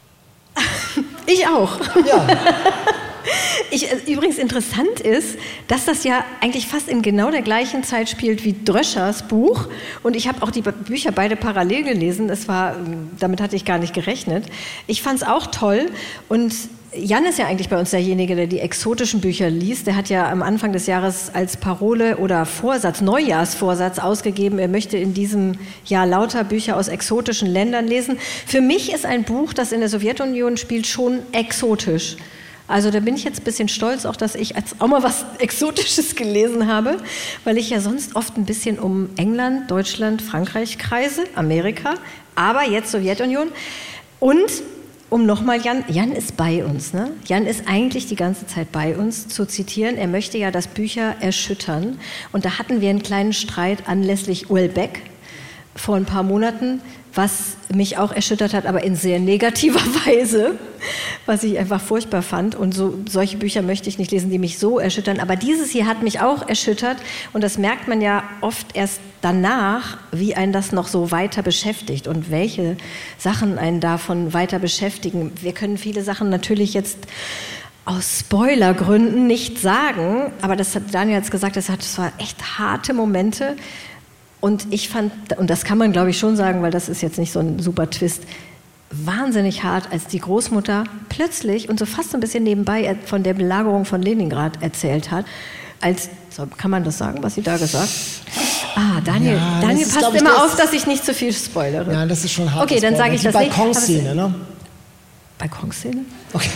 Ich auch. Ja. Ich, übrigens interessant ist, dass das ja eigentlich fast in genau der gleichen Zeit spielt wie Dröschers Buch. Und ich habe auch die Bücher beide parallel gelesen. Das war, damit hatte ich gar nicht gerechnet. Ich fand es auch toll. Und Jan ist ja eigentlich bei uns derjenige, der die exotischen Bücher liest. Der hat ja am Anfang des Jahres als Parole oder Vorsatz, Neujahrsvorsatz ausgegeben, er möchte in diesem Jahr lauter Bücher aus exotischen Ländern lesen. Für mich ist ein Buch, das in der Sowjetunion spielt, schon exotisch. Also da bin ich jetzt ein bisschen stolz, auch dass ich jetzt auch mal was Exotisches gelesen habe, weil ich ja sonst oft ein bisschen um England, Deutschland, Frankreich kreise, Amerika, aber jetzt Sowjetunion. Und um nochmal, Jan, Jan ist bei uns, ne? Jan ist eigentlich die ganze Zeit bei uns, zu zitieren. Er möchte ja, dass Bücher erschüttern. Und da hatten wir einen kleinen Streit anlässlich Houellebecq vor ein paar Monaten, was mich auch erschüttert hat, aber in sehr negativer Weise, was ich einfach furchtbar fand. Und so, solche Bücher möchte ich nicht lesen, die mich so erschüttern. Aber dieses hier hat mich auch erschüttert. Und das merkt man ja oft erst danach, wie einen das noch so weiter beschäftigt und welche Sachen einen davon weiter beschäftigen. Wir können viele Sachen natürlich jetzt aus Spoilergründen nicht sagen, aber das hat Daniel jetzt gesagt, das, hat, das war echt harte Momente. Und ich fand, und das kann man glaube ich schon sagen, weil das ist jetzt nicht so ein super Twist, wahnsinnig hart, als die Großmutter plötzlich und so fast ein bisschen nebenbei von der Belagerung von Leningrad erzählt hat. Als, so, kann man das sagen, was sie da gesagt hat? Ah, Daniel, ja, Daniel ist, passt immer auf, dass ich nicht zu viel spoilere. Ja, das ist schon hart. Okay, dann sage ich die das nicht. Balkonszene, ne? Balkonszene? Okay.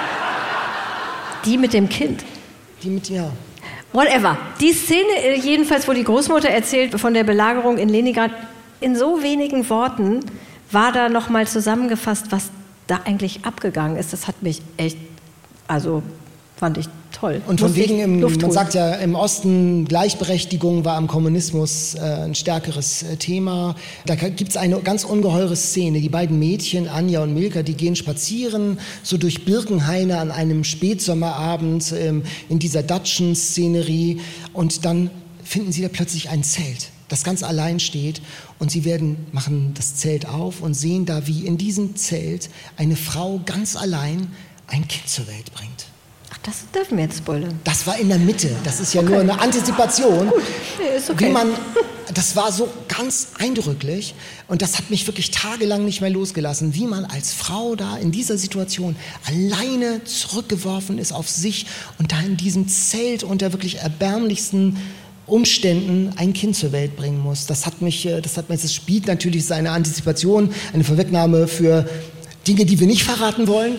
Die mit dem Kind. Die mit, ja. Whatever. Die Szene jedenfalls, wo die Großmutter erzählt von der Belagerung in Leningrad, in so wenigen Worten war da nochmal zusammengefasst, was da eigentlich abgegangen ist. Das hat mich echt, also fand ich toll. Und von wegen, im, man sagt ja, im Osten Gleichberechtigung war am Kommunismus äh, ein stärkeres äh, Thema. Da gibt es eine ganz ungeheure Szene. Die beiden Mädchen, Anja und Milka, die gehen spazieren, so durch Birkenhaine an einem Spätsommerabend ähm, in dieser Datschen-Szenerie. Und dann finden sie da plötzlich ein Zelt, das ganz allein steht. Und sie werden, machen das Zelt auf und sehen da, wie in diesem Zelt eine Frau ganz allein ein Kind zur Welt bringt. Ach, das dürfen wir jetzt spoilern. Das war in der Mitte. Das ist ja okay. Nur eine Antizipation. Gut, ist okay. Wie man, das war so ganz eindrücklich und das hat mich wirklich tagelang nicht mehr losgelassen, wie man als Frau da in dieser Situation alleine zurückgeworfen ist auf sich und da in diesem Zelt unter wirklich erbärmlichsten Umständen ein Kind zur Welt bringen muss. Das hat mich, das hat mich, das spielt natürlich seine Antizipation, eine Vorwegnahme für Dinge, die wir nicht verraten wollen.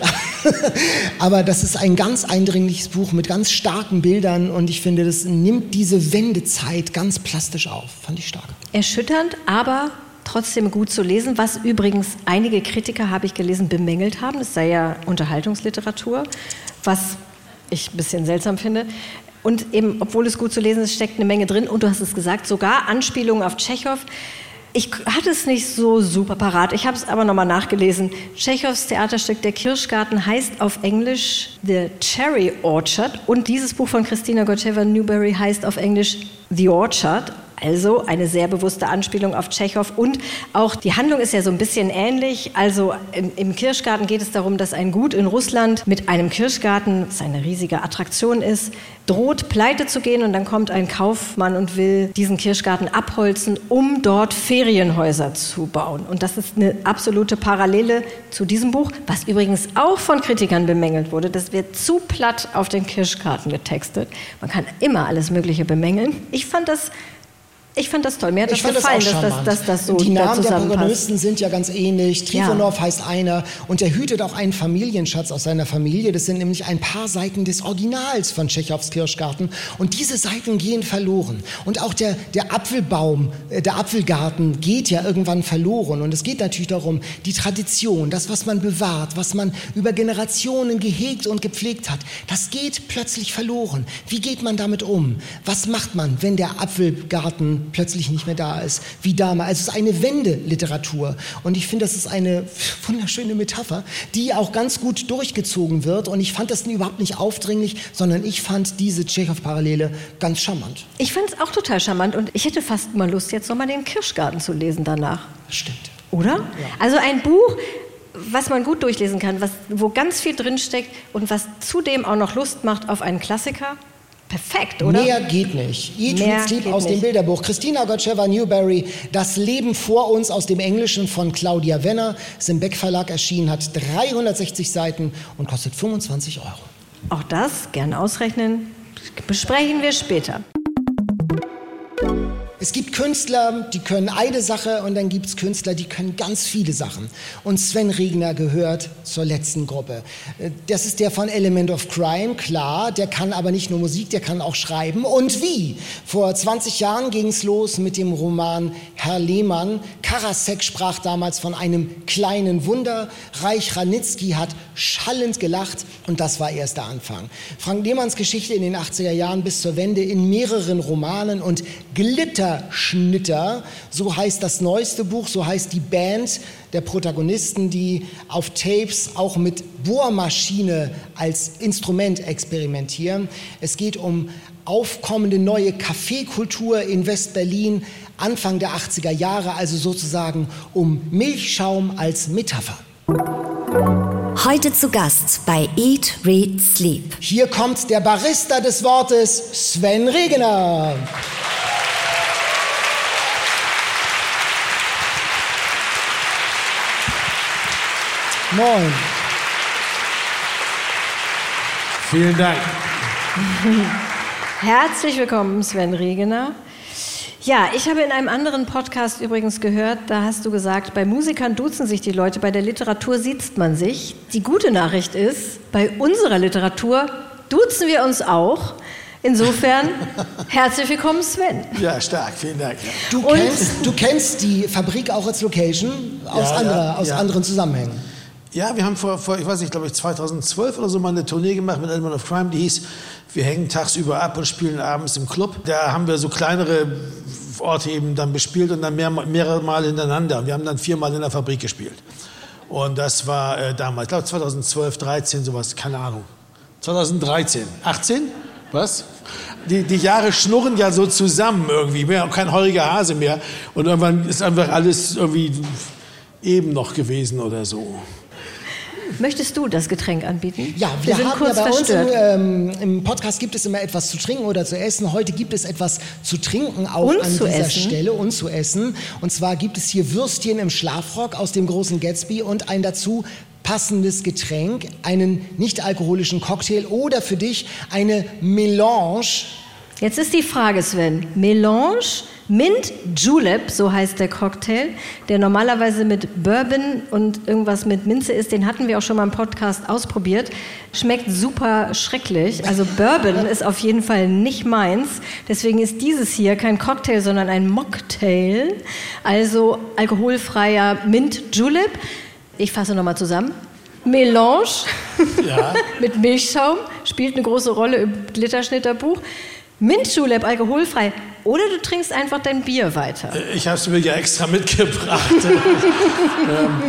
Aber das ist ein ganz eindringliches Buch mit ganz starken Bildern und ich finde, das nimmt diese Wendezeit ganz plastisch auf. Fand ich stark. Erschütternd, aber trotzdem gut zu lesen, was übrigens einige Kritiker, habe ich gelesen, bemängelt haben. Das sei ja Unterhaltungsliteratur, was ich ein bisschen seltsam finde. Und eben, obwohl es gut zu lesen ist, steckt eine Menge drin. Und du hast es gesagt, sogar Anspielungen auf Tschechow. Ich hatte es nicht so super parat, ich habe es aber nochmal nachgelesen. Tschechows Theaterstück Der Kirschgarten heißt auf Englisch The Cherry Orchard und dieses Buch von Christina Gorcheva-Newbery heißt auf Englisch The Orchard. Also eine sehr bewusste Anspielung auf Tschechow und auch die Handlung ist ja so ein bisschen ähnlich. Also im, im Kirschgarten geht es darum, dass ein Gut in Russland mit einem Kirschgarten, was eine riesige Attraktion ist, droht pleite zu gehen und dann kommt ein Kaufmann und will diesen Kirschgarten abholzen, um dort Ferienhäuser zu bauen. Und das ist eine absolute Parallele zu diesem Buch, was übrigens auch von Kritikern bemängelt wurde. Das wird zu platt auf den Kirschgarten getextet. Man kann immer alles Mögliche bemängeln. Ich fand das Ich fand das toll. Mir hat das ich fand gefallen, das auch dass, das, dass das so Die Namen der zusammenpasst. Protagonisten sind ja ganz ähnlich. Trifonov Ja. heißt einer und er hütet auch einen Familienschatz aus seiner Familie. Das sind nämlich ein paar Seiten des Originals von Tschechows Kirschgarten und diese Seiten gehen verloren. Und auch der, der Apfelbaum, äh, der Apfelgarten geht ja irgendwann verloren. Und es geht natürlich darum, die Tradition, das, was man bewahrt, was man über Generationen gehegt und gepflegt hat, das geht plötzlich verloren. Wie geht man damit um? Was macht man, wenn der Apfelgarten plötzlich nicht mehr da ist, wie damals. Also es ist eine Wendeliteratur und ich finde, das ist eine wunderschöne Metapher, die auch ganz gut durchgezogen wird und ich fand das überhaupt nicht aufdringlich, sondern ich fand diese Tschechow-Parallele ganz charmant. Ich fand es auch total charmant und ich hätte fast mal Lust, jetzt nochmal den Kirschgarten zu lesen danach. Stimmt. Oder? Ja. Also ein Buch, was man gut durchlesen kann, was, wo ganz viel drinsteckt und was zudem auch noch Lust macht auf einen Klassiker. Perfekt, oder? Mehr geht nicht. Eat, Mehr Read, Sleep geht aus dem nicht. Bilderbuch. Christina Gotcheva-Newberry, Das Leben vor uns aus dem Englischen von Claudia Wenner. Ist im Beck Verlag erschienen, hat dreihundertsechzig Seiten und kostet fünfundzwanzig Euro. Auch das, gerne ausrechnen, besprechen wir später. Es gibt Künstler, die können eine Sache und dann gibt es Künstler, die können ganz viele Sachen. Und Sven Regner gehört zur letzten Gruppe. Das ist der von Element of Crime, klar. Der kann aber nicht nur Musik, der kann auch schreiben. Und wie? Vor zwanzig Jahren ging es los mit dem Roman Herr Lehmann. Karasek sprach damals von einem kleinen Wunder. Reich Ranitzky hat schallend gelacht und das war erst der Anfang. Frank Lehmanns Geschichte in den achtziger Jahren bis zur Wende in mehreren Romanen und Glitterschnitter, so heißt das neueste Buch, so heißt die Band der Protagonisten, die auf Tapes auch mit Bohrmaschine als Instrument experimentieren. Es geht um aufkommende neue Kaffeekultur in West-Berlin Anfang der achtziger Jahre, also sozusagen um Milchschaum als Metapher. Heute zu Gast bei Eat, Read, Sleep. Hier kommt der Barista des Wortes, Sven Regner. Moin. Vielen Dank. Herzlich willkommen, Sven Regner. Ja, ich habe in einem anderen Podcast übrigens gehört, da hast du gesagt, bei Musikern duzen sich die Leute, bei der Literatur siezt man sich. Die gute Nachricht ist, bei unserer Literatur duzen wir uns auch. Insofern, herzlich willkommen, Sven. Ja, stark, vielen Dank. Ja. Du kennst, du kennst die Fabrik auch als Location aus, Ja, anderer, ja, aus ja. anderen Zusammenhängen. Ja, wir haben vor, vor ich weiß nicht, glaube ich zweitausendzwölf oder so mal eine Tournee gemacht mit Element of Crime, die hieß Wir hängen tagsüber ab und spielen abends im Club. Da haben wir so kleinere Orte eben dann bespielt und dann mehr, mehrere Mal hintereinander. Und wir haben dann viermal in der Fabrik gespielt. Und das war äh, damals, ich glaube zweitausendzwölf, dreizehn, sowas, keine Ahnung. zweitausenddreizehn, achtzehn? Was? Die, die Jahre schnurren ja so zusammen irgendwie. Ich bin ja auch kein heuriger Hase mehr. Und irgendwann ist einfach alles irgendwie eben noch gewesen oder so. Möchtest du das Getränk anbieten? Ja, wir, sind haben kurz ja bei verstört. uns im, ähm, im Podcast gibt es immer etwas zu trinken oder zu essen. Heute gibt es etwas zu trinken auch Und an zu dieser essen. Stelle und zu essen. Und zwar gibt es hier Würstchen im Schlafrock aus dem großen Gatsby und ein dazu passendes Getränk, einen nicht-alkoholischen Cocktail oder für dich eine Melange. Jetzt ist die Frage, Sven. Melange, Mint Julep, so heißt der Cocktail, der normalerweise mit Bourbon und irgendwas mit Minze ist. Den hatten wir auch schon mal im Podcast ausprobiert. Schmeckt super schrecklich. Also Bourbon ist auf jeden Fall nicht meins. Deswegen ist dieses hier kein Cocktail, sondern ein Mocktail. Also alkoholfreier Mint Julep. Ich fasse nochmal zusammen. Melange Ja. mit Milchschaum spielt eine große Rolle im Glitterschnitterbuch. Mint Julep, alkoholfrei. Oder du trinkst einfach dein Bier weiter. Ich habe es mir ja extra mitgebracht. ähm,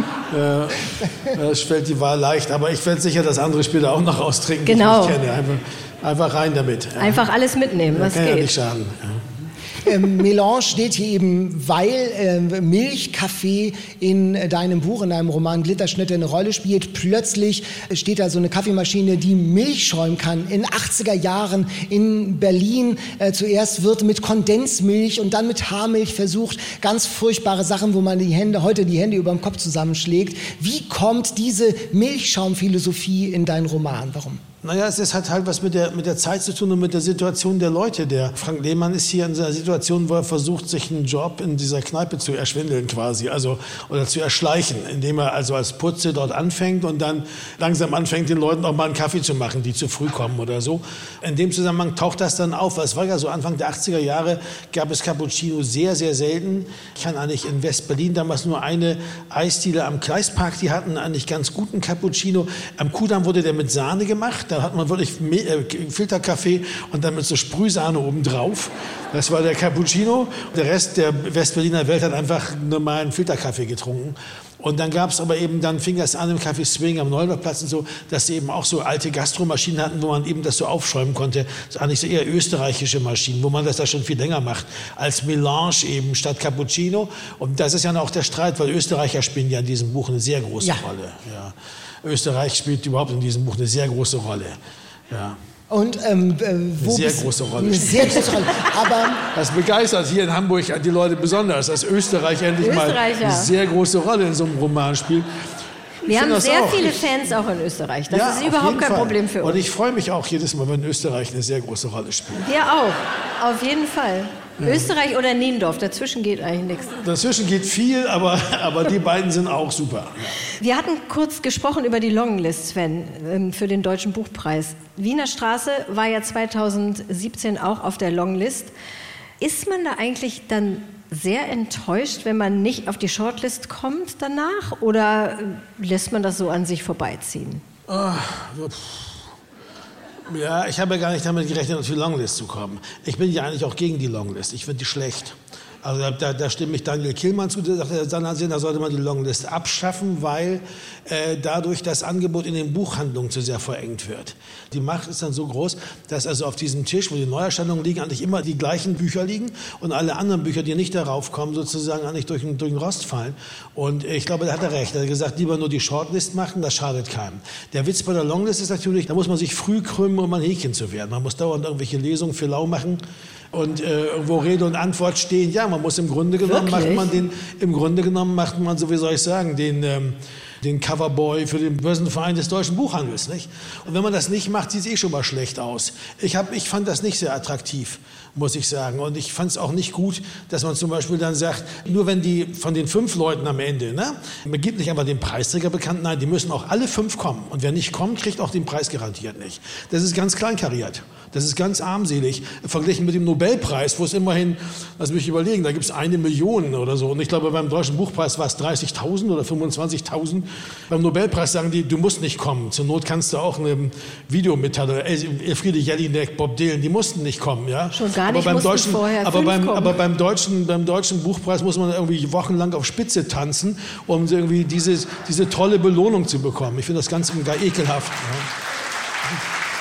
äh, das fällt die Wahl leicht, aber ich werde sicher das andere später auch noch austrinken, Genau. die ich kenne. Einfach, einfach rein damit. Ja. Einfach alles mitnehmen, was Kann ja geht. nicht schaden. Ja. Ähm, Melange steht hier eben, weil ähm, Milch, Kaffee in äh, deinem Buch, in deinem Roman Glitterschnitte eine Rolle spielt. Plötzlich steht da so eine Kaffeemaschine, die Milch schäumen kann. In achtziger Jahren in Berlin äh, zuerst wird mit Kondensmilch und dann mit Haarmilch versucht. Ganz furchtbare Sachen, wo man die Hände, heute die Hände über dem Kopf zusammenschlägt. Wie kommt diese Milchschaumphilosophie in deinen Roman? Warum? Naja, es hat halt was mit der, mit der Zeit zu tun und mit der Situation der Leute. Der Frank Lehmann ist hier in einer Situation, wo er versucht, sich einen Job in dieser Kneipe zu erschwindeln quasi, also oder zu erschleichen, indem er also als Putze dort anfängt und dann langsam anfängt, den Leuten auch mal einen Kaffee zu machen, die zu früh kommen oder so. In dem Zusammenhang taucht das dann auf, weil es war ja so Anfang der achtziger Jahre, gab es Cappuccino sehr, sehr selten. Ich kann eigentlich in West-Berlin damals nur eine Eisdiele am Gleispark, die hatten eigentlich ganz guten Cappuccino. Am Kudamm wurde der mit Sahne gemacht. Da hat man wirklich Filterkaffee und dann mit so Sprühsahne obendrauf. Das war der Cappuccino. Der Rest der Westberliner Welt hat einfach normalen Filterkaffee getrunken. Und dann gab es aber eben, dann fing das an im Café Swing am Neubauplatz und so, dass sie eben auch so alte Gastromaschinen hatten, wo man eben das so aufschäumen konnte. Das sind eigentlich so eher österreichische Maschinen, wo man das da schon viel länger macht, als Melange eben statt Cappuccino. Und das ist ja auch der Streit, weil Österreicher spielen ja in diesem Buch eine sehr große ja. Rolle. Ja. Österreich spielt überhaupt in diesem Buch eine sehr große Rolle. Ja. Und ähm, äh, wo eine sehr bist, große Rolle. Eine sehr große Rolle. Aber das begeistert hier in Hamburg die Leute besonders, dass Österreich endlich mal eine sehr große Rolle in so einem Roman spielt. Wir haben sehr auch. viele Fans auch in Österreich. Das ja, ist überhaupt kein Fall. Problem für uns. Und ich freue mich auch jedes Mal, wenn Österreich eine sehr große Rolle spielt. Wir auch, auf jeden Fall. Ja. Österreich oder Niendorf, dazwischen geht eigentlich nichts. Dazwischen geht viel, aber, aber die beiden sind auch super. Wir hatten kurz gesprochen über die Longlist, Sven, für den Deutschen Buchpreis. Wiener Straße war ja zweitausendsiebzehn auch auf der Longlist. Ist man da eigentlich dann sehr enttäuscht, wenn man nicht auf die Shortlist kommt danach? Oder lässt man das so an sich vorbeiziehen? Oh, ja, ich habe ja gar nicht damit gerechnet, auf die Longlist zu kommen. Ich bin ja eigentlich auch gegen die Longlist. Ich finde die schlecht. Also da, da, da stimme ich Daniel Killmann zu, der sagt, da sollte man die Longlist abschaffen, weil äh, dadurch das Angebot in den Buchhandlungen zu sehr verengt wird. Die Macht ist dann so groß, dass also auf diesem Tisch, wo die Neuerscheinungen liegen, eigentlich immer die gleichen Bücher liegen und alle anderen Bücher, die nicht darauf kommen, sozusagen eigentlich durch, durch den Rost fallen. Und ich glaube, da hat er recht. Er hat gesagt, lieber nur die Shortlist machen, das schadet keinem. Der Witz bei der Longlist ist natürlich, da muss man sich früh krümmen, um ein Häkchen zu werden. Man muss dauernd irgendwelche Lesungen für lau machen. Und äh, wo Rede und Antwort stehen, ja, man muss im Grunde genommen macht man den, im Grunde genommen macht man, so wie soll ich sagen, den, ähm, den Coverboy für den Börsenverein des deutschen Buchhandels, nicht? Und wenn man das nicht macht, sieht es eh schon mal schlecht aus. Ich hab, ich fand das nicht sehr attraktiv, muss ich sagen. Und ich fand es auch nicht gut, dass man zum Beispiel dann sagt, nur wenn die von den fünf Leuten am Ende, ne, man gibt nicht einfach den Preisträger bekannt, nein, die müssen auch alle fünf kommen. Und wer nicht kommt, kriegt auch den Preis garantiert nicht. Das ist ganz kleinkariert. Das ist ganz armselig, verglichen mit dem Nobelpreis, wo es immerhin, lass mich überlegen, da gibt es eine Million oder so. Und ich glaube, beim Deutschen Buchpreis war es dreißigtausend oder fünfundzwanzigtausend. Beim Nobelpreis sagen die, du musst nicht kommen. Zur Not kannst du auch eine Videomitteilung, Elfriede Jelinek, Bob Dylan, die mussten nicht kommen. Ja? Schon gar nicht, aber beim Deutschen, vorher aber beim, kommen. aber beim Deutschen, beim Deutschen Buchpreis muss man irgendwie wochenlang auf Spitze tanzen, um irgendwie diese, diese tolle Belohnung zu bekommen. Ich finde das ganz gar ekelhaft. Ja.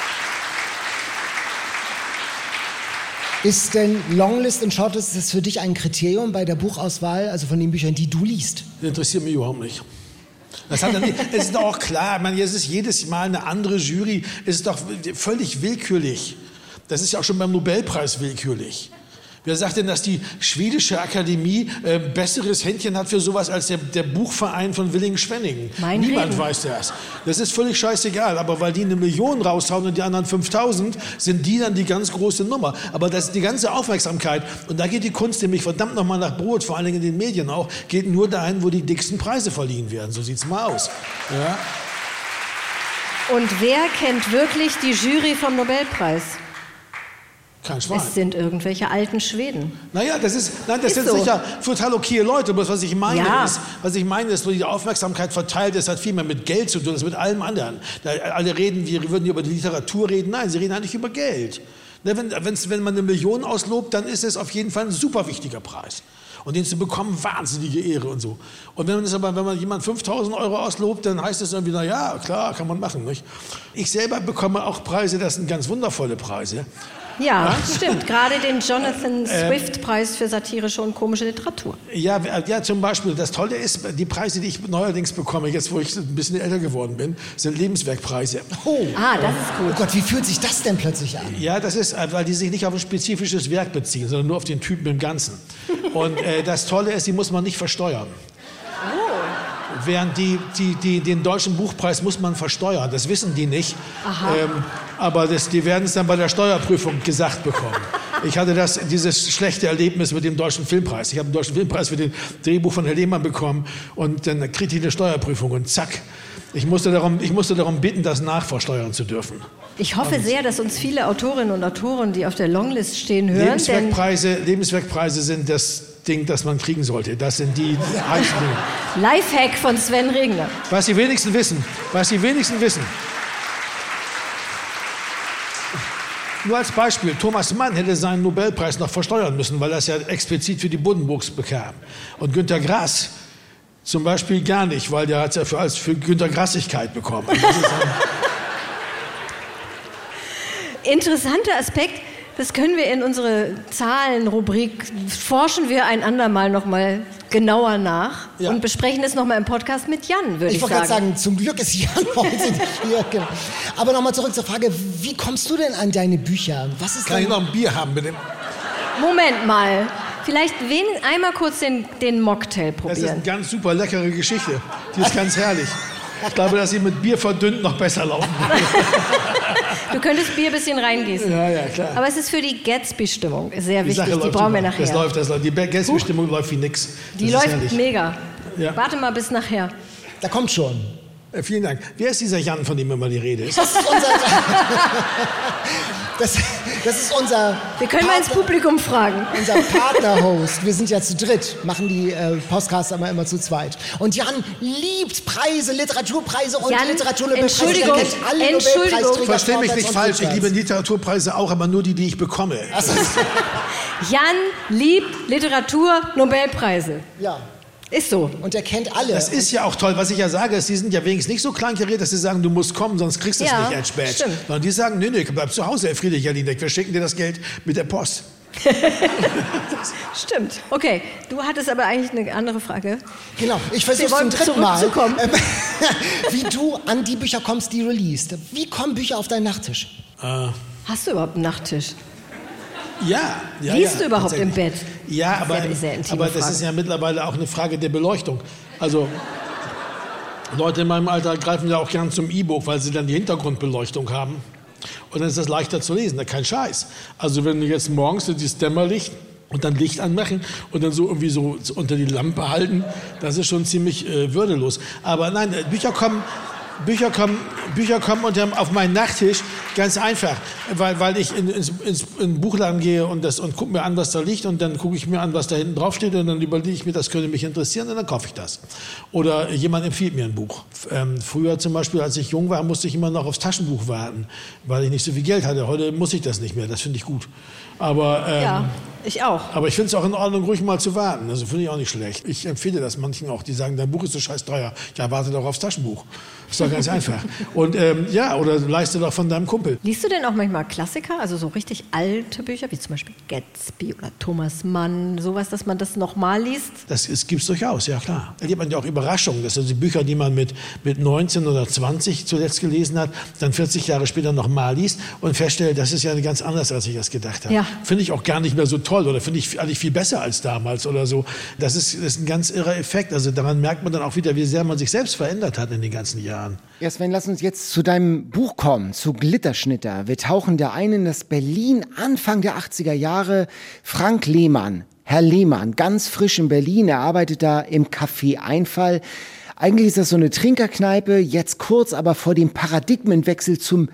Ist denn Longlist und Shortlist, ist das für dich ein Kriterium bei der Buchauswahl, also von den Büchern, die du liest? Das interessiert mich überhaupt nicht. Das hat nicht, es ist doch auch klar, man, es ist jedes Mal eine andere Jury, es ist doch völlig willkürlich. Das ist ja auch schon beim Nobelpreis willkürlich. Wer sagt denn, dass die schwedische Akademie äh, besseres Händchen hat für sowas als der, der Buchverein von Villingen-Schwenningen? Niemand Reden. weiß das. Das ist völlig scheißegal. Aber weil die eine Million raushauen und die anderen fünftausend, sind die dann die ganz große Nummer. Aber das ist die ganze Aufmerksamkeit. Und da geht die Kunst nämlich verdammt nochmal nach Brot, vor allen Dingen in den Medien auch, geht nur dahin, wo die dicksten Preise verliehen werden. So sieht's mal aus. Ja. Und wer kennt wirklich die Jury vom Nobelpreis? Kein Schwein. Es sind irgendwelche alten Schweden. Naja, das ist, nein, das ist sind so. sicher total okay Leute. Aber was ich meine ja. ist, was ich meine ist, wo die Aufmerksamkeit verteilt ist, hat viel mehr mit Geld zu tun, als mit allem anderen. Da alle reden, wir würden über die Literatur reden. Nein, sie reden eigentlich über Geld. Ne, wenn, wenn's, wenn man eine Million auslobt, dann ist es auf jeden Fall ein super wichtiger Preis. Und den zu bekommen, wahnsinnige Ehre und so. Und wenn man das aber, wenn man jemand fünftausend Euro auslobt, dann heißt es irgendwie, na ja, klar, kann man machen, nicht? Ich selber bekomme auch Preise, das sind ganz wundervolle Preise. Ja, stimmt. Gerade den Jonathan Swift-Preis für satirische und komische Literatur. Ja, ja, zum Beispiel. Das Tolle ist, die Preise, die ich neuerdings bekomme, jetzt wo ich ein bisschen älter geworden bin, sind Lebenswerkpreise. Oh, ah, das ist gut. Oh Gott, wie fühlt sich das denn plötzlich an? Ja, das ist, weil die sich nicht auf ein spezifisches Werk beziehen, sondern nur auf den Typen im Ganzen. Und äh, das Tolle ist, die muss man nicht versteuern. Oh. Während die, die, die, den deutschen Buchpreis muss man versteuern. Das wissen die nicht. Ähm, aber das, die werden es dann bei der Steuerprüfung gesagt bekommen. Ich hatte das, dieses schlechte Erlebnis mit dem Deutschen Filmpreis. Ich habe den Deutschen Filmpreis für den Drehbuch von Herr Lehmann bekommen und dann kriegte ich eine Steuerprüfung und zack. Ich musste darum, ich musste darum bitten, das nachversteuern zu dürfen. Ich hoffe sehr, dass uns viele Autorinnen und Autoren, die auf der Longlist stehen, hören. Lebenswerkpreise, Lebenswerkpreise sind das Ding, das man kriegen sollte. Das sind die heißen Dinge. Lifehack von Sven Regner. Was die wenigsten wissen, was die wenigsten wissen. Nur als Beispiel, Thomas Mann hätte seinen Nobelpreis noch versteuern müssen, weil er es ja explizit für die Buddenbrooks bekam. Und Günter Grass zum Beispiel gar nicht, weil der hat es ja für, als für Günter Grassigkeit bekommen. Das ist ein Interessanter Aspekt, das können wir in unsere Zahlenrubrik, forschen wir ein andermal noch mal genauer nach Ja. und besprechen es noch mal im Podcast mit Jan, würde ich, Ich wollte sagen. gerade sagen, zum Glück ist Jan heute nicht hier. Genau. Aber nochmal zurück zur Frage, wie kommst du denn an deine Bücher? Was ist Kann ich dein... noch ein Bier haben, bitte? Moment mal, vielleicht wen, einmal kurz den, den Mocktail Das ist eine probieren. ganz super leckere Geschichte. Die ist ganz herrlich. Ich glaube, dass sie mit Bier verdünnt noch besser laufen würde. Du könntest Bier ein bisschen reingießen. Ja, ja, klar. Aber es ist für die Gatsby-Stimmung sehr Die wichtig, Sache die läuft brauchen wir super. nachher. Das läuft, das läuft. Die Gästebestimmung läuft wie nix. Die Das ist läuft herrlich. mega. Ja. Warte mal bis nachher. Da kommt schon. Äh, vielen Dank. Wer ist dieser Jan, von dem immer die Rede ist? Das ist unser... das, das ist unser... Wir können mal ins Partner- Publikum fragen. Unser Partner-Host. Wir sind ja zu dritt, machen die äh, Podcasts aber immer zu zweit. Und Jan liebt Preise, Literaturpreise und Jan, Literaturnobelpreise. Entschuldigung, Er kennt alle Entschuldigung. Nobelpreisträger Versteh mich vorwärts nicht und falsch, ich rückwärts. liebe Literaturpreise auch, aber nur die, die ich bekomme. Also, Jan liebt Literatur-Nobelpreise. ja, Ist so. und er kennt alle. Das ist ja auch toll. Was ich ja sage, ist, die sind ja wenigstens nicht so kleinkariert, dass sie sagen, du musst kommen, sonst kriegst du es Ja, nicht als Badge. stimmt. Sondern die sagen, nee, nee, bleib zu Hause, Herr Friedrich Jelinek, wir schicken dir das Geld mit der Post. Stimmt. Okay, du hattest aber eigentlich eine andere Frage. Genau, ich Wir versuche wollen zum dritten Mal, zurückzukommen. ähm, wie du an die Bücher kommst, die du liest. Wie kommen Bücher auf deinen Nachttisch? Hast du überhaupt einen Nachttisch? Ja, ja, Liest ja, du überhaupt im tatsächlich. Bett? Ja, Das ist aber, ja eine sehr intime aber das Frage. ist ja mittlerweile auch eine Frage der Beleuchtung. Also Leute in meinem Alter greifen ja auch gern zum E-Book, weil sie dann die Hintergrundbeleuchtung haben. Und dann ist das leichter zu lesen, kein Scheiß. Also wenn du jetzt morgens dieses Dämmerlicht und dann Licht anmachen und dann so irgendwie so unter die Lampe halten, das ist schon ziemlich äh, würdelos. Aber nein, äh, Bücher kommen... Bücher kommen, Bücher kommen unter, auf meinen Nachttisch, ganz einfach, weil, weil ich in, ins, ins, in den Buchladen gehe und, das, und gucke mir an, was da liegt und dann gucke ich mir an, was da hinten drauf steht und dann überlege ich mir, das könnte mich interessieren und dann kaufe ich das. Oder jemand empfiehlt mir ein Buch. Ähm, früher zum Beispiel, als ich jung war, musste ich immer noch aufs Taschenbuch warten, weil ich nicht so viel Geld hatte. Heute muss ich das nicht mehr, das finde ich gut. Aber, ähm, Ja, ich auch. aber ich finde es auch in Ordnung, ruhig mal zu warten. Also finde ich auch nicht schlecht. Ich empfehle das manchen auch, die sagen, dein Buch ist so scheiß teuer. Ja, warte doch aufs Taschenbuch. Ist doch ganz einfach. Und ähm, ja, oder leiste doch von deinem Kumpel. Liest du denn auch manchmal Klassiker, also so richtig alte Bücher, wie zum Beispiel Gatsby oder Thomas Mann, sowas, dass man das nochmal liest? Das gibt es durchaus, ja klar. Da gibt man ja auch Überraschungen. Das sind die Bücher, die man mit, mit neunzehn oder zwanzig zuletzt gelesen hat, dann vierzig Jahre später nochmal liest und feststellt, das ist ja ganz anders, als ich das gedacht habe. Ja. Finde ich auch gar nicht mehr so toll oder finde ich eigentlich viel besser als damals oder so. Das ist, das ist ein ganz irrer Effekt. Also daran merkt man dann auch wieder, wie sehr man sich selbst verändert hat in den ganzen Jahren. Ja, Sven, lass uns jetzt zu deinem Buch kommen, zu Glitterschnitter. Wir tauchen da ein in das Berlin Anfang der achtziger Jahre. Frank Lehmann, Herr Lehmann, ganz frisch in Berlin. Er arbeitet da im Café Einfall. Eigentlich ist das so eine Trinkerkneipe, jetzt kurz aber vor dem Paradigmenwechsel zum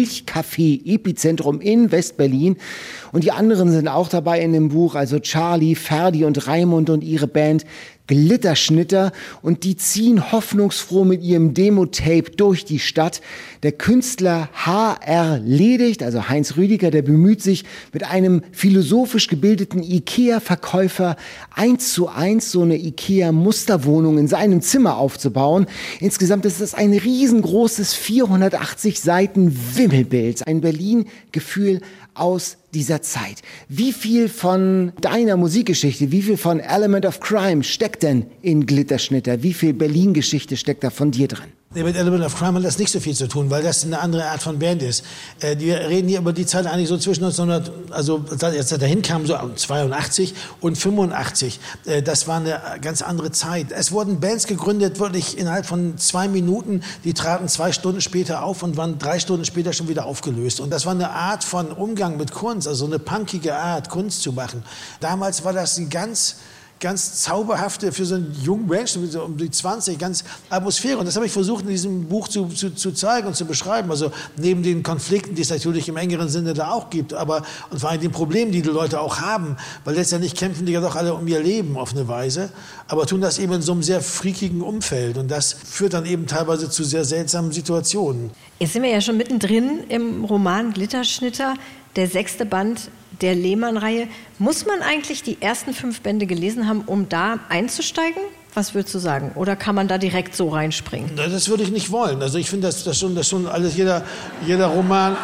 Milchkaffee-Epizentrum in Westberlin. Und die anderen sind auch dabei in dem Buch, also Charlie, Ferdi und Raimund und ihre Band Glitterschnitter. Und die ziehen hoffnungsfroh mit ihrem Demo-Tape durch die Stadt. Der Künstler H R Ledigt, also Heinz Rüdiger, der bemüht sich mit einem philosophisch gebildeten Ikea-Verkäufer eins zu eins so eine Ikea-Musterwohnung in seinem Zimmer aufzubauen. Insgesamt ist es ein riesengroßes vierhundertachtzig Seiten Wimmelbild, ein Berlin-Gefühl aus dieser Zeit. Wie viel von deiner Musikgeschichte, wie viel von Element of Crime steckt denn in Glitterschnitter? Wie viel Berlin-Geschichte steckt da von dir drin? Nee, mit Element of Crime hat das nicht so viel zu tun, weil das eine andere Art von Band ist. Äh, wir reden hier über die Zeit eigentlich so zwischen neunzehnhundert, also als er dahin kam, so zweiundachtzig und fünfundachtzig. Äh, das war eine ganz andere Zeit. Es wurden Bands gegründet, wirklich innerhalb von zwei Minuten. Die traten zwei Stunden später auf und waren drei Stunden später schon wieder aufgelöst. Und das war eine Art von Umgang mit Kunst, also eine punkige Art, Kunst zu machen. Damals war das ein ganz... ganz zauberhafte, für so einen jungen Menschen, so um die zwanzig, ganz Atmosphäre. Und das habe ich versucht, in diesem Buch zu, zu, zu zeigen und zu beschreiben. Also neben den Konflikten, die es natürlich im engeren Sinne da auch gibt, aber und vor allem den Problemen, die die Leute auch haben, weil letztendlich kämpfen die ja doch alle um ihr Leben auf eine Weise, aber tun das eben in so einem sehr freakigen Umfeld. Und das führt dann eben teilweise zu sehr seltsamen Situationen. Jetzt sind wir ja schon mittendrin im Roman Glitterschnitter, der sechste Band der Lehmann-Reihe. Muss man eigentlich die ersten fünf Bände gelesen haben, um da einzusteigen? Was würdest du sagen? Oder kann man da direkt so reinspringen? Na, das würde ich nicht wollen. Also ich finde, das, das, schon, das schon alles, jeder, jeder Roman...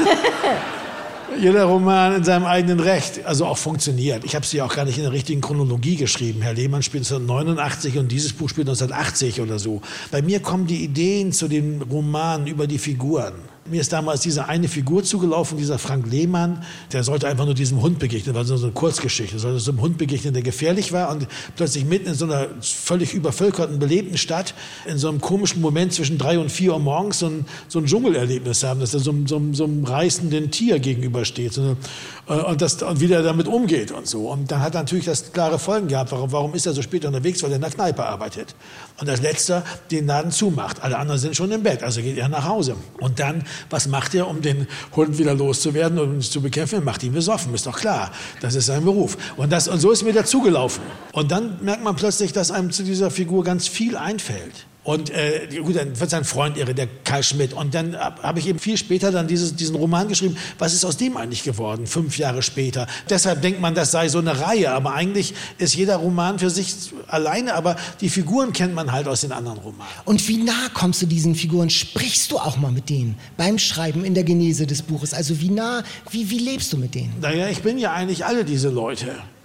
Jeder Roman in seinem eigenen Recht, also auch funktioniert. Ich habe sie auch gar nicht in der richtigen Chronologie geschrieben. Herr Lehmann spielt neunzehnhundertneunundachtzig und dieses Buch spielt neunzehnhundertachtzig oder so. Bei mir kommen die Ideen zu den Romanen über die Figuren. Mir ist damals diese eine Figur zugelaufen, dieser Frank Lehmann, der sollte einfach nur diesem Hund begegnen, das war so eine Kurzgeschichte, sollte so einem Hund begegnen, der gefährlich war und plötzlich mitten in so einer völlig übervölkerten, belebten Stadt, in so einem komischen Moment zwischen drei und vier Uhr morgens so ein, so ein Dschungelerlebnis haben, dass er so, so, so einem reißenden Tier gegenübersteht so eine, und, das, und wie der damit umgeht und so. Und dann hat natürlich das klare Folgen gehabt, warum, warum ist er so spät unterwegs, weil er in der Kneipe arbeitet. Und als Letzter den Laden zumacht. Alle anderen sind schon im Bett, also geht er nach Hause. Und dann, was macht er, um den Hund wieder loszuwerden und ihn zu bekämpfen? Er macht ihn besoffen, ist doch klar. Das ist sein Beruf. Und, das, und so ist mir dazugelaufen. Und dann merkt man plötzlich, dass einem zu dieser Figur ganz viel einfällt. Und äh, gut, dann wird sein Freund irre, der Karl Schmidt. Und dann habe ich eben viel später dann dieses, diesen Roman geschrieben. Was ist aus dem eigentlich geworden, fünf Jahre später? Deshalb denkt man, das sei so eine Reihe. Aber eigentlich ist jeder Roman für sich alleine. Aber die Figuren kennt man halt aus den anderen Romanen. Und wie nah kommst du diesen Figuren? Sprichst du auch mal mit denen beim Schreiben in der Genese des Buches? Also wie nah, wie, wie lebst du mit denen? Naja, ich bin ja eigentlich alle diese Leute.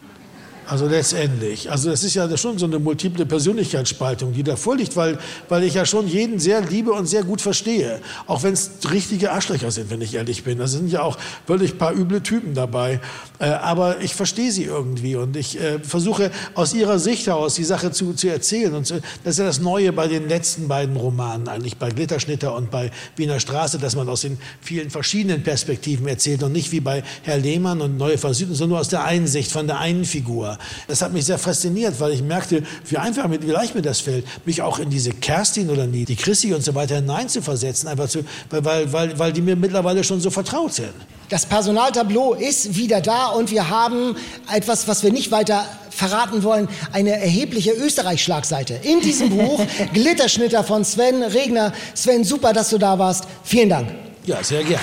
Also letztendlich. Also das ist ja schon so eine multiple Persönlichkeitsspaltung, die da vorliegt, weil, weil ich ja schon jeden sehr liebe und sehr gut verstehe. Auch wenn es richtige Arschlöcher sind, wenn ich ehrlich bin. Da sind ja auch wirklich ein paar üble Typen dabei. Äh, aber ich verstehe sie irgendwie und ich äh, versuche aus ihrer Sicht heraus die Sache zu, zu erzählen. Und zu, das ist ja das Neue bei den letzten beiden Romanen, eigentlich bei Glitterschnitter und bei Wiener Straße, dass man aus den vielen verschiedenen Perspektiven erzählt und nicht wie bei Herr Lehmann und Neue von Süden, sondern nur aus der einen Sicht, von der einen Figur. Das hat mich sehr fasziniert, weil ich merkte, wie einfach, wie leicht mir das fällt, mich auch in diese Kerstin oder die, die Chrissy und so weiter hineinzuversetzen, einfach zu, weil, weil, weil die mir mittlerweile schon so vertraut sind. Das Personaltableau ist wieder da und wir haben etwas, was wir nicht weiter verraten wollen, eine erhebliche Österreich-Schlagseite in diesem Buch. Glitterschnitter von Sven Regner. Sven, super, dass du da warst. Vielen Dank. Ja, sehr gern.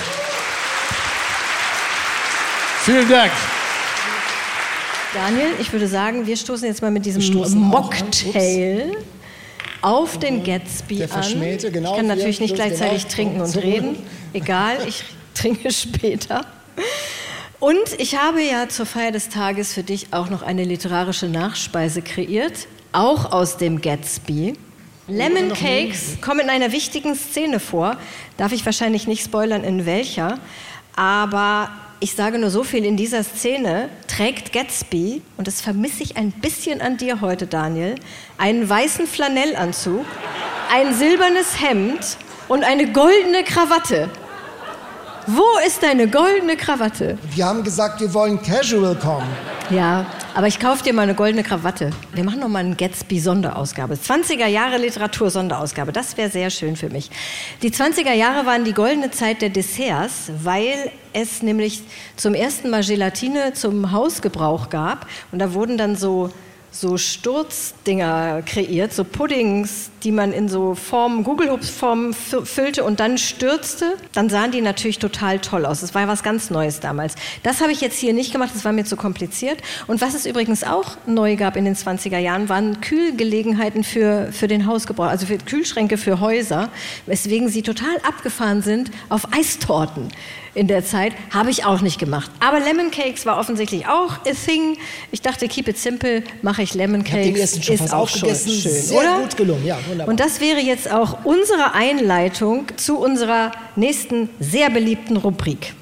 Vielen Dank. Daniel, ich würde sagen, wir stoßen jetzt mal mit diesem Mocktail auf den Gatsby Der Verschmähte, an. genau, Ich kann natürlich wir- nicht gleichzeitig genau. trinken und reden. Egal, ich trinke später. Und ich habe ja zur Feier des Tages für dich auch noch eine literarische Nachspeise kreiert, auch aus dem Gatsby. Lemon Cakes kommen in einer wichtigen Szene vor. Darf ich wahrscheinlich nicht spoilern, in welcher. Aber ich sage nur so viel, in dieser Szene trägt Gatsby, und das vermisse ich ein bisschen an dir heute, Daniel, einen weißen Flanellanzug, ein silbernes Hemd und eine goldene Krawatte. Wo ist deine goldene Krawatte? Wir haben gesagt, wir wollen casual kommen. Ja, aber ich kaufe dir mal eine goldene Krawatte. Wir machen noch mal eine Gatsby-Sonderausgabe. zwanziger Jahre Literatur-Sonderausgabe. Das wäre sehr schön für mich. Die zwanziger Jahre waren die goldene Zeit der Desserts, weil es nämlich zum ersten Mal Gelatine zum Hausgebrauch gab. Und da wurden dann so, so Sturzdinger kreiert, so Puddings, die man in so Formen, Google-Hoops-Formen füllte und dann stürzte. Dann sahen die natürlich total toll aus. Das war ja was ganz Neues damals. Das habe ich jetzt hier nicht gemacht, das war mir zu kompliziert. Und was es übrigens auch neu gab in den zwanziger Jahren, waren Kühlgelegenheiten für, für den Hausgebrauch, also für Kühlschränke für Häuser, weswegen sie total abgefahren sind auf Eistorten. in der Zeit. Habe ich auch nicht gemacht. Aber Lemon Cakes war offensichtlich auch a thing. Ich dachte, keep it simple, mache ich Lemon Cakes. Ich habe den ersten schon ist fast auch aufgegessen. Schön, Sehr oder? gut gelungen, ja, wunderbar. Und das wäre jetzt auch unsere Einleitung zu unserer nächsten sehr beliebten Rubrik.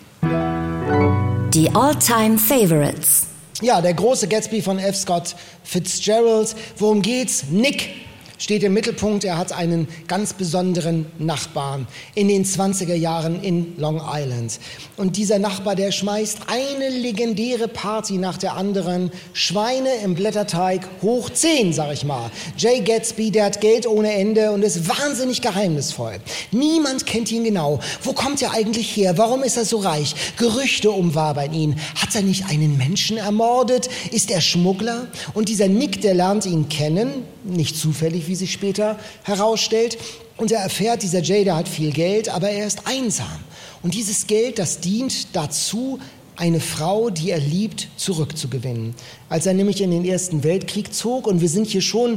Die All-Time Favorites. Ja, der große Gatsby von F. Scott Fitzgerald. Worum geht's? Nick steht im Mittelpunkt. Er hat einen ganz besonderen Nachbarn in den zwanziger Jahren in Long Island. Und dieser Nachbar, der schmeißt eine legendäre Party nach der anderen. Schweine im Blätterteig hoch zehn, sag ich mal. Jay Gatsby, der hat Geld ohne Ende und ist wahnsinnig geheimnisvoll. Niemand kennt ihn genau. Wo kommt er eigentlich her? Warum ist er so reich? Gerüchte umwabern ihn. Hat er nicht einen Menschen ermordet? Ist er Schmuggler? Und dieser Nick, der lernt ihn kennen, nicht zufällig, wie sich später herausstellt. Und er erfährt, dieser Jay, der hat viel Geld, aber er ist einsam. Und dieses Geld, das dient dazu, eine Frau, die er liebt, zurückzugewinnen. Als er nämlich in den Ersten Weltkrieg zog, und wir sind hier schon